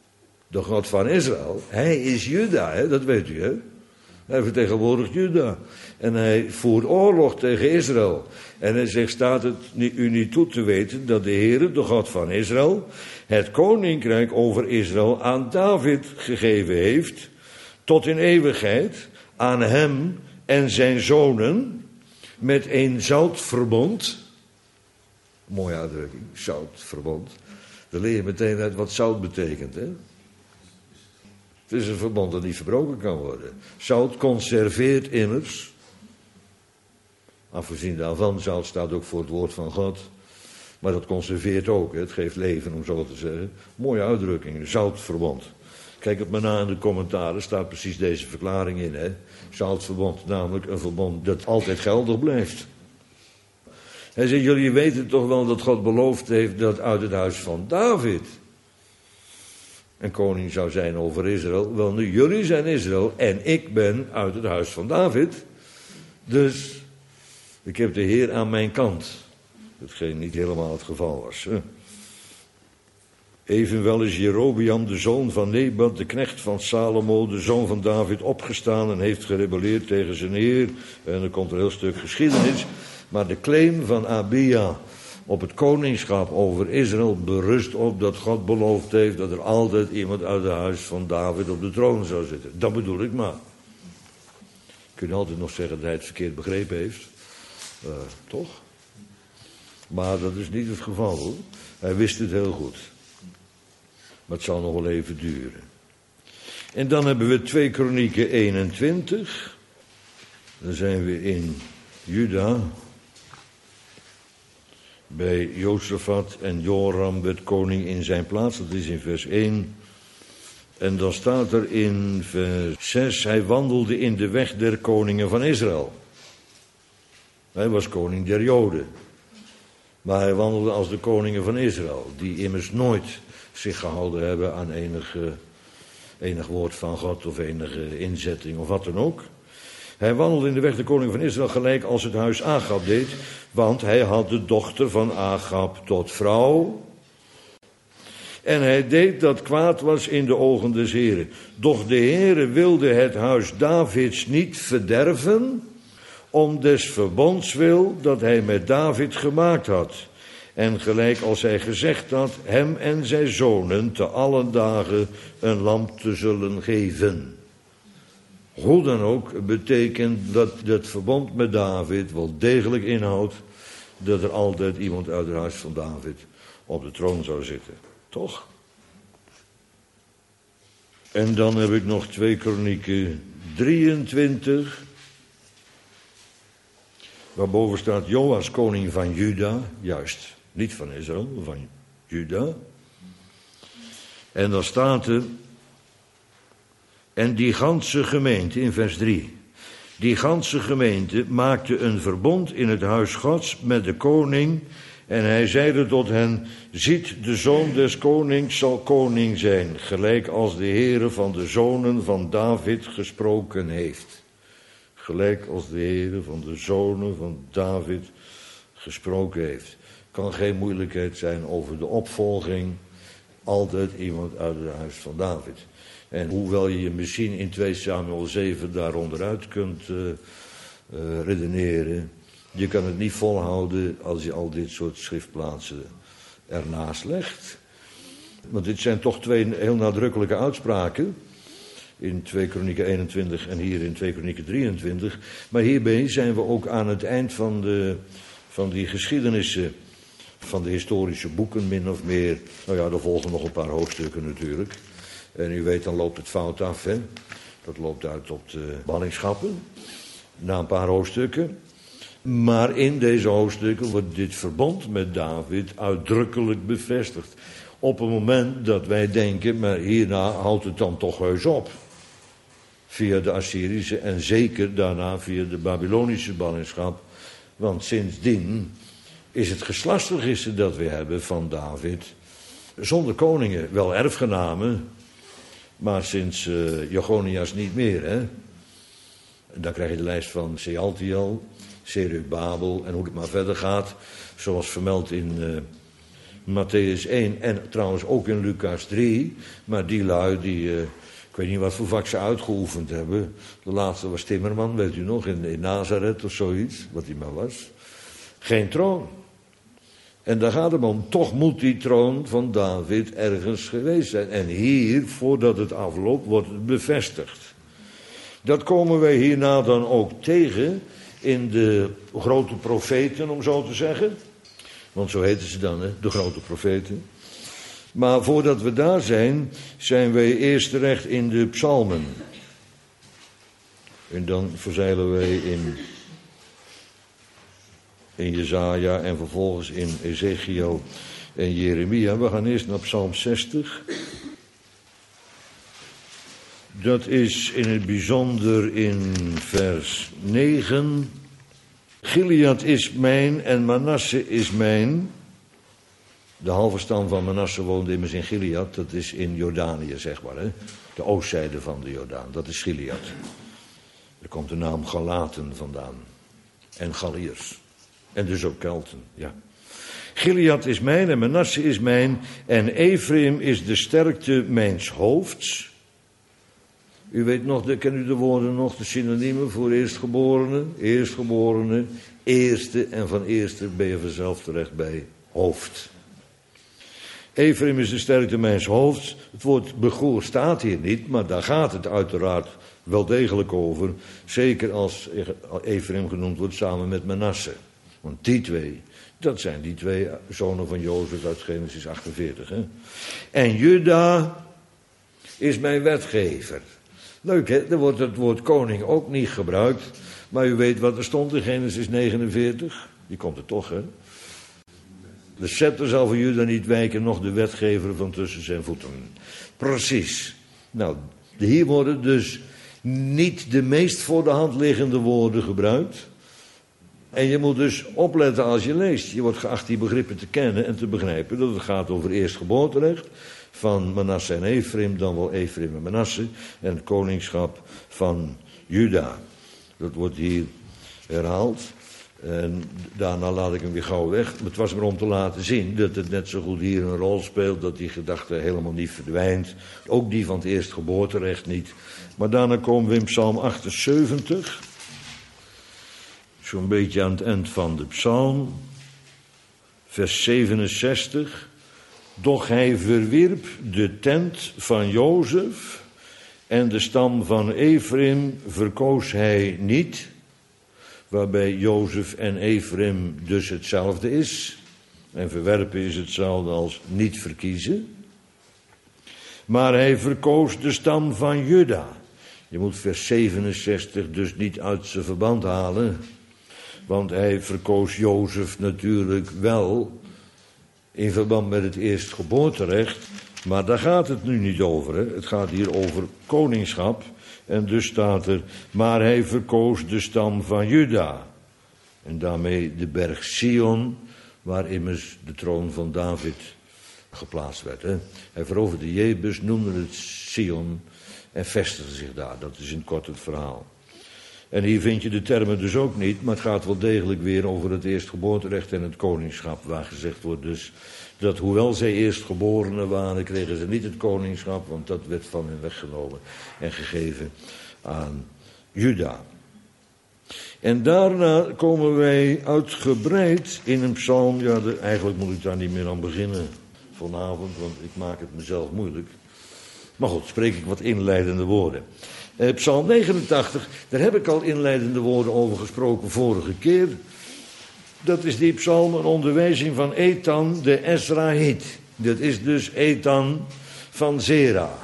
hij is Juda, hè? Dat weet u, hè? Hij vertegenwoordigt Juda. En hij voert oorlog tegen Israël. En hij zegt, staat het u niet toe te weten dat de Heere, de God van Israël, het koninkrijk over Israël aan David gegeven heeft, tot in eeuwigheid, aan hem en zijn zonen, met een zoutverbond. Mooie uitdrukking, zoutverbond. Dan leer je meteen uit wat zout betekent, hè? Het is een verbond dat niet verbroken kan worden. Zout conserveert immers. Afgezien daarvan, zout staat ook voor het woord van God. Maar dat conserveert ook, hè? Het geeft leven, om zo te zeggen. Mooie uitdrukking, zoutverbond. Kijk het maar na in de commentaren, staat precies deze verklaring in, hè? Zoutverbond, namelijk een verbond dat altijd geldig blijft. Hij zegt, jullie weten toch wel dat God beloofd heeft dat uit het huis van David een koning zou zijn over Israël. Wel nu, jullie zijn Israël en ik ben uit het huis van David. Dus ik heb de Heer aan mijn kant. Hetgeen niet helemaal het geval was. Hè? Evenwel is Jerobeam, de zoon van Nebat, de knecht van Salomo, de zoon van David, opgestaan en heeft gerebelleerd tegen zijn heer. En er komt een heel stuk geschiedenis. Maar de claim van Abia op het koningschap over Israël berust op dat God beloofd heeft dat er altijd iemand uit het huis van David op de troon zou zitten. Dat bedoel ik maar. Je kunt altijd nog zeggen dat hij het verkeerd begrepen heeft. Toch? Maar dat is niet het geval, hoor. Hij wist het heel goed. Maar het zal nog wel even duren. En dan hebben we 2 Kronieken 21. Dan zijn we in Juda. Bij Jozefat en Joram werd koning in zijn plaats. Dat is in vers 1. En dan staat er in vers 6. Hij wandelde in de weg der koningen van Israël. Hij was koning der Joden. Maar hij wandelde als de koningen van Israël. Die immers nooit zich gehouden hebben aan enig woord van God of enige inzetting of wat dan ook. Hij wandelde in de weg der koning van Israël gelijk als het huis Agab deed. Want hij had de dochter van Agab tot vrouw. En hij deed dat kwaad was in de ogen des Heren. Doch de Heere wilde het huis Davids niet verderven, om des verbonds wil dat hij met David gemaakt had. En gelijk als hij gezegd had, hem en zijn zonen te allen dagen een lamp te zullen geven. Hoe dan ook, betekent dat het verbond met David wel degelijk inhoudt dat er altijd iemand uit het huis van David op de troon zou zitten. Toch? En dan heb ik nog 2 Kronieken 23. Waarboven staat Joas, koning van Juda. Juist, niet van Israël, maar van Juda. En dan staat er. En die ganse gemeente, in vers 3. Die ganse gemeente maakte een verbond in het huis Gods met de koning. En hij zeide tot hen, ziet, de zoon des konings zal koning zijn, gelijk als de Heere van de zonen van David gesproken heeft. Gelijk als de Heere van de zonen van David gesproken heeft. Kan geen moeilijkheid zijn over de opvolging. Altijd iemand uit het huis van David. En hoewel je misschien in 2 Samuel 7 daar onderuit kunt redeneren, je kan het niet volhouden als je al dit soort schriftplaatsen ernaast legt. Want dit zijn toch 2 heel nadrukkelijke uitspraken. In 2 Kronieken 21 en hier in 2 Kronieken 23. Maar hierbij zijn we ook aan het eind van die geschiedenissen, van de historische boeken min of meer. Nou ja, er volgen nog een paar hoofdstukken natuurlijk. En u weet, dan loopt het fout af, hè. Dat loopt uit op de banningschappen. Na een paar hoofdstukken. Maar in deze hoofdstukken wordt dit verbond met David uitdrukkelijk bevestigd. Op het moment dat wij denken, maar hierna houdt het dan toch heus op. Via de Assyrische en zeker daarna via de Babylonische ballingschap. Want sindsdien is het geslachtsregister dat we hebben van David zonder koningen, wel erfgenamen, maar sinds Jechonias niet meer. Hè? Dan krijg je de lijst van Sealtiel, Zerubabel en hoe het maar verder gaat. Zoals vermeld in Matthäus 1 en trouwens ook in Lucas 3. Maar die lui, ik weet niet wat voor vak ze uitgeoefend hebben. De laatste was Timmerman, weet u nog, in Nazareth of zoiets, wat hij maar was. Geen troon. En daar gaat het om, toch moet die troon van David ergens geweest zijn. En hier, voordat het afloopt, wordt het bevestigd. Dat komen wij hierna dan ook tegen in de grote profeten, om zo te zeggen. Want zo heten ze dan, hè, de grote profeten. Maar voordat we daar zijn, zijn wij eerst terecht in de psalmen. En dan verzeilen wij in Jesaja en vervolgens in Ezekiel en Jeremia. We gaan eerst naar Psalm 60. Dat is in het bijzonder in vers 9. Gilead is mijn en Manasse is mijn. De halve stam van Manasse woonde immers in Gilead. Dat is in Jordanië, zeg maar. Hè? De oostzijde van de Jordaan. Dat is Gilead. Er komt de naam Galaten vandaan. En Galliërs. En dus ook Kelten, ja. Gilead is mijn en Manasse is mijn. En Ephraim is de sterkte mijns hoofds. U weet nog, kent u de woorden nog, de synoniemen voor eerstgeborene? Eerstgeborene, eerste en van eerste ben je vanzelf terecht bij hoofd. Ephraim is de sterkte mijns hoofds. Het woord begoor staat hier niet, maar daar gaat het uiteraard wel degelijk over. Zeker als Ephraim genoemd wordt samen met Manasse. Want die twee, dat zijn die twee zonen van Jozef uit Genesis 48. Hè? En Juda is mijn wetgever. Leuk hè, er wordt het woord koning ook niet gebruikt. Maar u weet wat er stond in Genesis 49. Die komt er toch hè. De scepter zal van Juda niet wijken, nog de wetgever van tussen zijn voeten. Precies. Nou, hier worden dus niet de meest voor de hand liggende woorden gebruikt. En je moet dus opletten als je leest. Je wordt geacht die begrippen te kennen en te begrijpen dat het gaat over eerstgeboorterecht van Manasse en Ephraim, dan wel Ephraim en Manasse, en het koningschap van Juda. Dat wordt hier herhaald. En daarna laat ik hem weer gauw weg. Maar het was maar om te laten zien dat het net zo goed hier een rol speelt, dat die gedachte helemaal niet verdwijnt. Ook die van het eerstgeboorterecht niet. Maar daarna komen we in Psalm 78. Zo'n beetje aan het eind van de psalm. Vers 67. Doch hij verwierp de tent van Jozef en de stam van Ephraim verkoos hij niet. Waarbij Jozef en Ephraim dus hetzelfde is. En verwerpen is hetzelfde als niet verkiezen. Maar hij verkoos de stam van Juda. Je moet vers 67 dus niet uit zijn verband halen. Want hij verkoos Jozef natuurlijk wel in verband met het eerstgeboorterecht. Maar daar gaat het nu niet over. Hè? Het gaat hier over koningschap. En dus staat er, maar hij verkoos de stam van Juda. En daarmee de berg Sion, waar immers de troon van David geplaatst werd. Hè? Hij veroverde Jebus, noemde het Sion en vestigde zich daar. Dat is in kort het verhaal. En hier vind je de termen dus ook niet, maar het gaat wel degelijk weer over het eerstgeboorterecht en het koningschap. Waar gezegd wordt dus dat hoewel zij eerstgeborenen waren, kregen ze niet het koningschap, want dat werd van hen weggenomen en gegeven aan Juda. En daarna komen wij uitgebreid in een psalm, eigenlijk moet ik daar niet meer aan beginnen vanavond, want ik maak het mezelf moeilijk. Maar goed, spreek ik wat inleidende woorden. Psalm 89, daar heb ik al inleidende woorden over gesproken vorige keer. Dat is die psalm, een onderwijzing van Ethan de Ezrahiet. Dat is dus Ethan van Zera.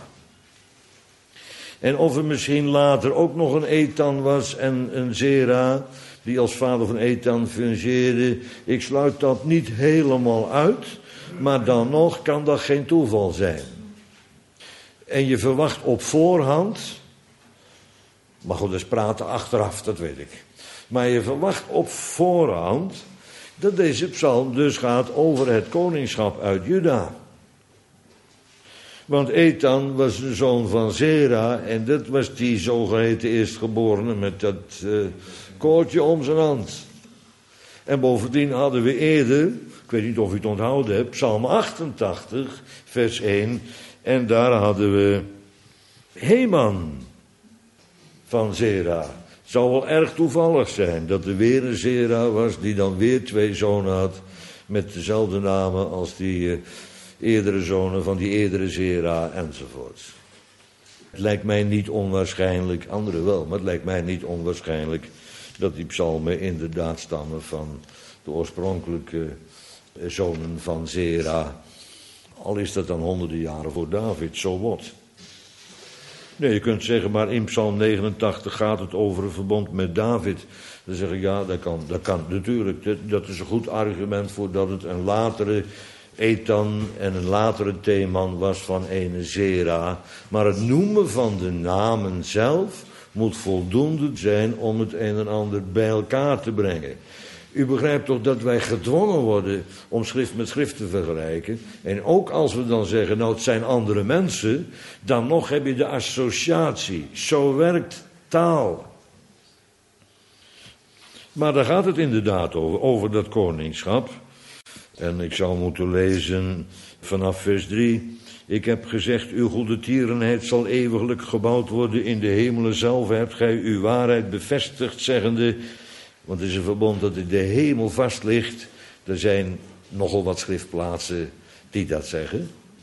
En of er misschien later ook nog een Ethan was en een Zera, die als vader van Ethan fungeerde, ik sluit dat niet helemaal uit, maar dan nog kan dat geen toeval zijn. En je verwacht op voorhand, maar goed, dat is praten achteraf, dat weet ik. Maar je verwacht op voorhand dat deze psalm dus gaat over het koningschap uit Juda. Want Ethan was de zoon van Zera en dat was die zogeheten eerstgeborene met dat koordje om zijn hand. En bovendien hadden we eerder, ik weet niet of u het onthouden hebt, psalm 88, vers 1. En daar hadden we Heman van Zera. Het zou wel erg toevallig zijn dat er weer een Zera was die dan weer twee zonen had met dezelfde namen als die eerdere zonen van die eerdere Zera enzovoorts. Het lijkt mij niet onwaarschijnlijk, anderen wel, maar het lijkt mij niet onwaarschijnlijk dat die psalmen inderdaad stammen van de oorspronkelijke zonen van Zera. Al is dat dan honderden jaren voor David, so what? Nee, je kunt zeggen, maar in Psalm 89 gaat het over een verbond met David. Dan zeg ik, ja, dat kan natuurlijk. Dat is een goed argument voor dat het een latere Ethan en een latere Theman was van ene Zera. Maar het noemen van de namen zelf moet voldoende zijn om het een en ander bij elkaar te brengen. U begrijpt toch dat wij gedwongen worden om schrift met schrift te vergelijken. En ook als we dan zeggen, nou het zijn andere mensen, dan nog heb je de associatie. Zo werkt taal. Maar daar gaat het inderdaad over dat koningschap. En ik zou moeten lezen vanaf vers 3. Ik heb gezegd, uw goede tierenheid zal eeuwiglijk gebouwd worden. In de hemelen zelf hebt gij uw waarheid bevestigd, zeggende. Want het is een verbond dat in de hemel vast ligt. Er zijn nogal wat schriftplaatsen die dat zeggen.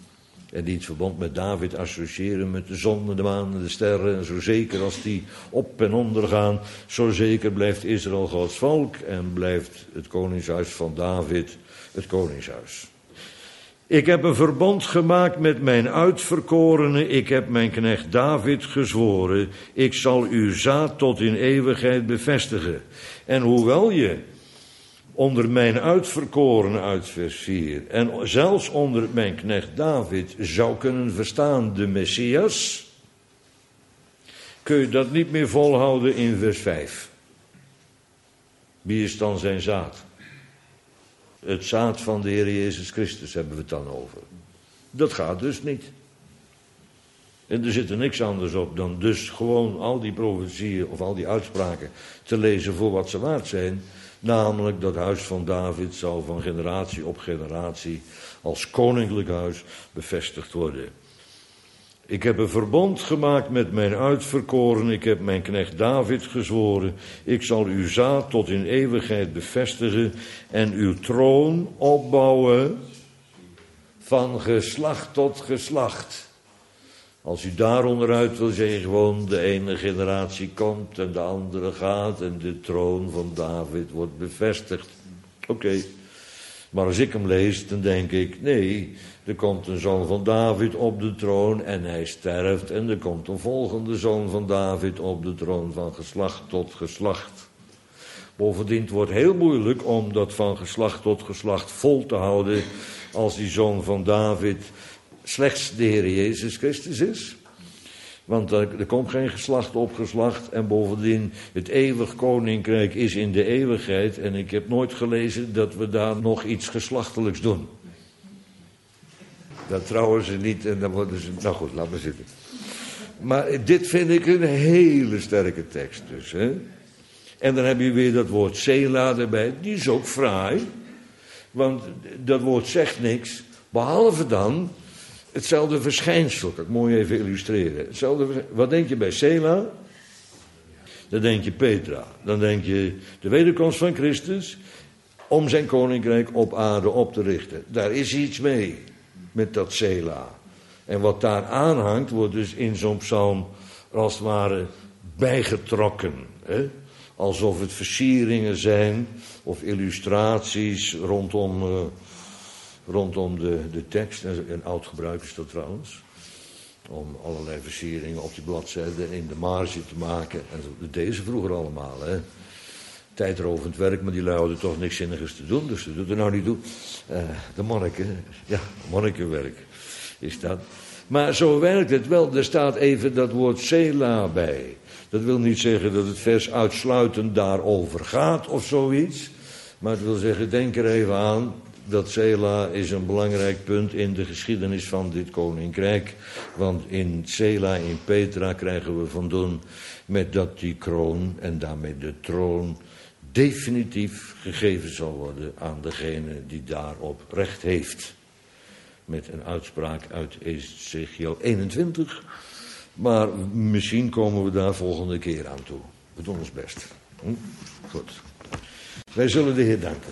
En die het verbond met David associëren met de zon, de maan en de sterren. En zo zeker als die op en onder gaan, zo zeker blijft Israël Gods volk en blijft het koningshuis van David het koningshuis. Ik heb een verbond gemaakt met mijn uitverkorene, ik heb mijn knecht David gezworen, ik zal uw zaad tot in eeuwigheid bevestigen. En hoewel je onder mijn uitverkorene uit vers 4 en zelfs onder mijn knecht David zou kunnen verstaan de Messias, kun je dat niet meer volhouden in vers 5. Wie is dan zijn zaad? Het zaad van de Heer Jezus Christus hebben we het dan over. Dat gaat dus niet. En er zit er niks anders op dan dus gewoon al die profetieën of al die uitspraken te lezen voor wat ze waard zijn. Namelijk dat huis van David zal van generatie op generatie als koninklijk huis bevestigd worden. Ik heb een verbond gemaakt met mijn uitverkoren, ik heb mijn knecht David gezworen. Ik zal uw zaad tot in eeuwigheid bevestigen en uw troon opbouwen van geslacht tot geslacht. Als u daar onderuit wil zeggen, gewoon de ene generatie komt en de andere gaat en de troon van David wordt bevestigd. Oké. Maar als ik hem lees, dan denk ik, nee, er komt een zoon van David op de troon en hij sterft. En er komt een volgende zoon van David op de troon van geslacht tot geslacht. Bovendien het wordt heel moeilijk om dat van geslacht tot geslacht vol te houden als die zoon van David slechts de Heer Jezus Christus is. Want er komt geen geslacht op geslacht en bovendien het eeuwig koninkrijk is in de eeuwigheid. En ik heb nooit gelezen dat we daar nog iets geslachtelijks doen. Dat trouwen ze niet en dan worden ze... Nou goed, laat maar zitten. Maar dit vind ik een hele sterke tekst dus. Hè? En dan heb je weer dat woord Sela erbij. Die is ook fraai. Want dat woord zegt niks. Behalve dan hetzelfde verschijnsel. Kan ik mooi even illustreren. Wat denk je bij Sela? Dan denk je Petra. Dan denk je de wederkomst van Christus om zijn koninkrijk op aarde op te richten. Daar is iets mee met dat Sela. En wat daar aanhangt wordt dus in zo'n psalm als het ware bijgetrokken. Hè? Alsof het versieringen zijn of illustraties rondom de tekst. Een oud gebruik is dat trouwens. Om allerlei versieringen op die bladzijde in de marge te maken. En dat deden ze vroeger allemaal. Hè? Tijdrovend werk, maar die lui hadden toch niks zinnigers te doen. Dus ze doet er nou niet toe. De monniken, ja, monnikenwerk is dat. Maar zo werkt het wel. Er staat even dat woord Sela bij. Dat wil niet zeggen dat het vers uitsluitend daarover gaat of zoiets. Maar het wil zeggen, denk er even aan. Dat Sela is een belangrijk punt in de geschiedenis van dit koninkrijk. Want in Sela, in Petra, krijgen we van doen met dat die kroon en daarmee de troon definitief gegeven zal worden aan degene die daarop recht heeft. Met een uitspraak uit Ezechiel 21. Maar misschien komen we daar volgende keer aan toe. We doen ons best. Goed. Wij zullen de Heer danken.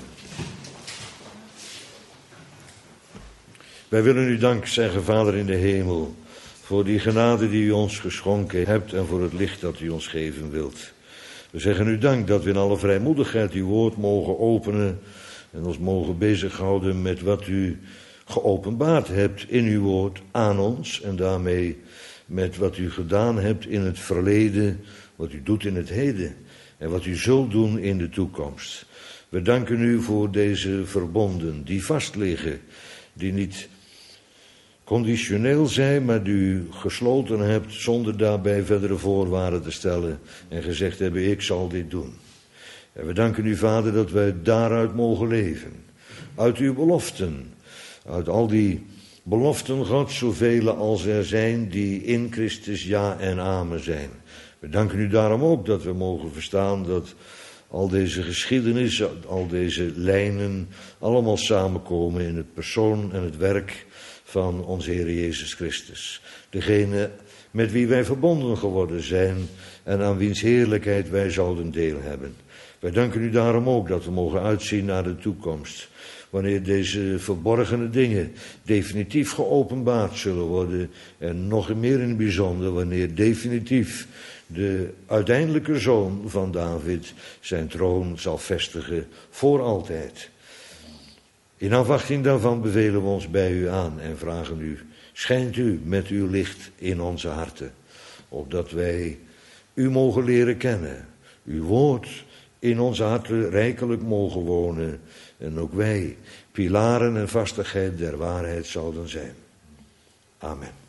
Wij willen u dank zeggen, Vader in de hemel, voor die genade die u ons geschonken hebt en voor het licht dat u ons geven wilt. We zeggen u dank dat we in alle vrijmoedigheid uw woord mogen openen en ons mogen bezighouden met wat u geopenbaard hebt in uw woord aan ons en daarmee met wat u gedaan hebt in het verleden, wat u doet in het heden en wat u zult doen in de toekomst. We danken u voor deze verbonden die vastliggen, die niet conditioneel zijn, maar die u gesloten hebt zonder daarbij verdere voorwaarden te stellen en gezegd hebben, ik zal dit doen. En we danken u, Vader, dat wij daaruit mogen leven. Uit uw beloften, uit al die beloften, God, zoveel als er zijn die in Christus ja en amen zijn. We danken u daarom ook dat we mogen verstaan dat al deze geschiedenis, al deze lijnen allemaal samenkomen in het persoon en het werk van onze Heer Jezus Christus. Degene met wie wij verbonden geworden zijn en aan wiens heerlijkheid wij zouden deel hebben. Wij danken u daarom ook dat we mogen uitzien naar de toekomst. Wanneer deze verborgene dingen definitief geopenbaard zullen worden. En nog meer in het bijzonder wanneer definitief de uiteindelijke zoon van David zijn troon zal vestigen voor altijd. In afwachting daarvan bevelen we ons bij u aan en vragen u, schijnt u met uw licht in onze harten, opdat wij u mogen leren kennen, uw woord in onze harten rijkelijk mogen wonen en ook wij pilaren en vastigheid der waarheid zouden zijn. Amen.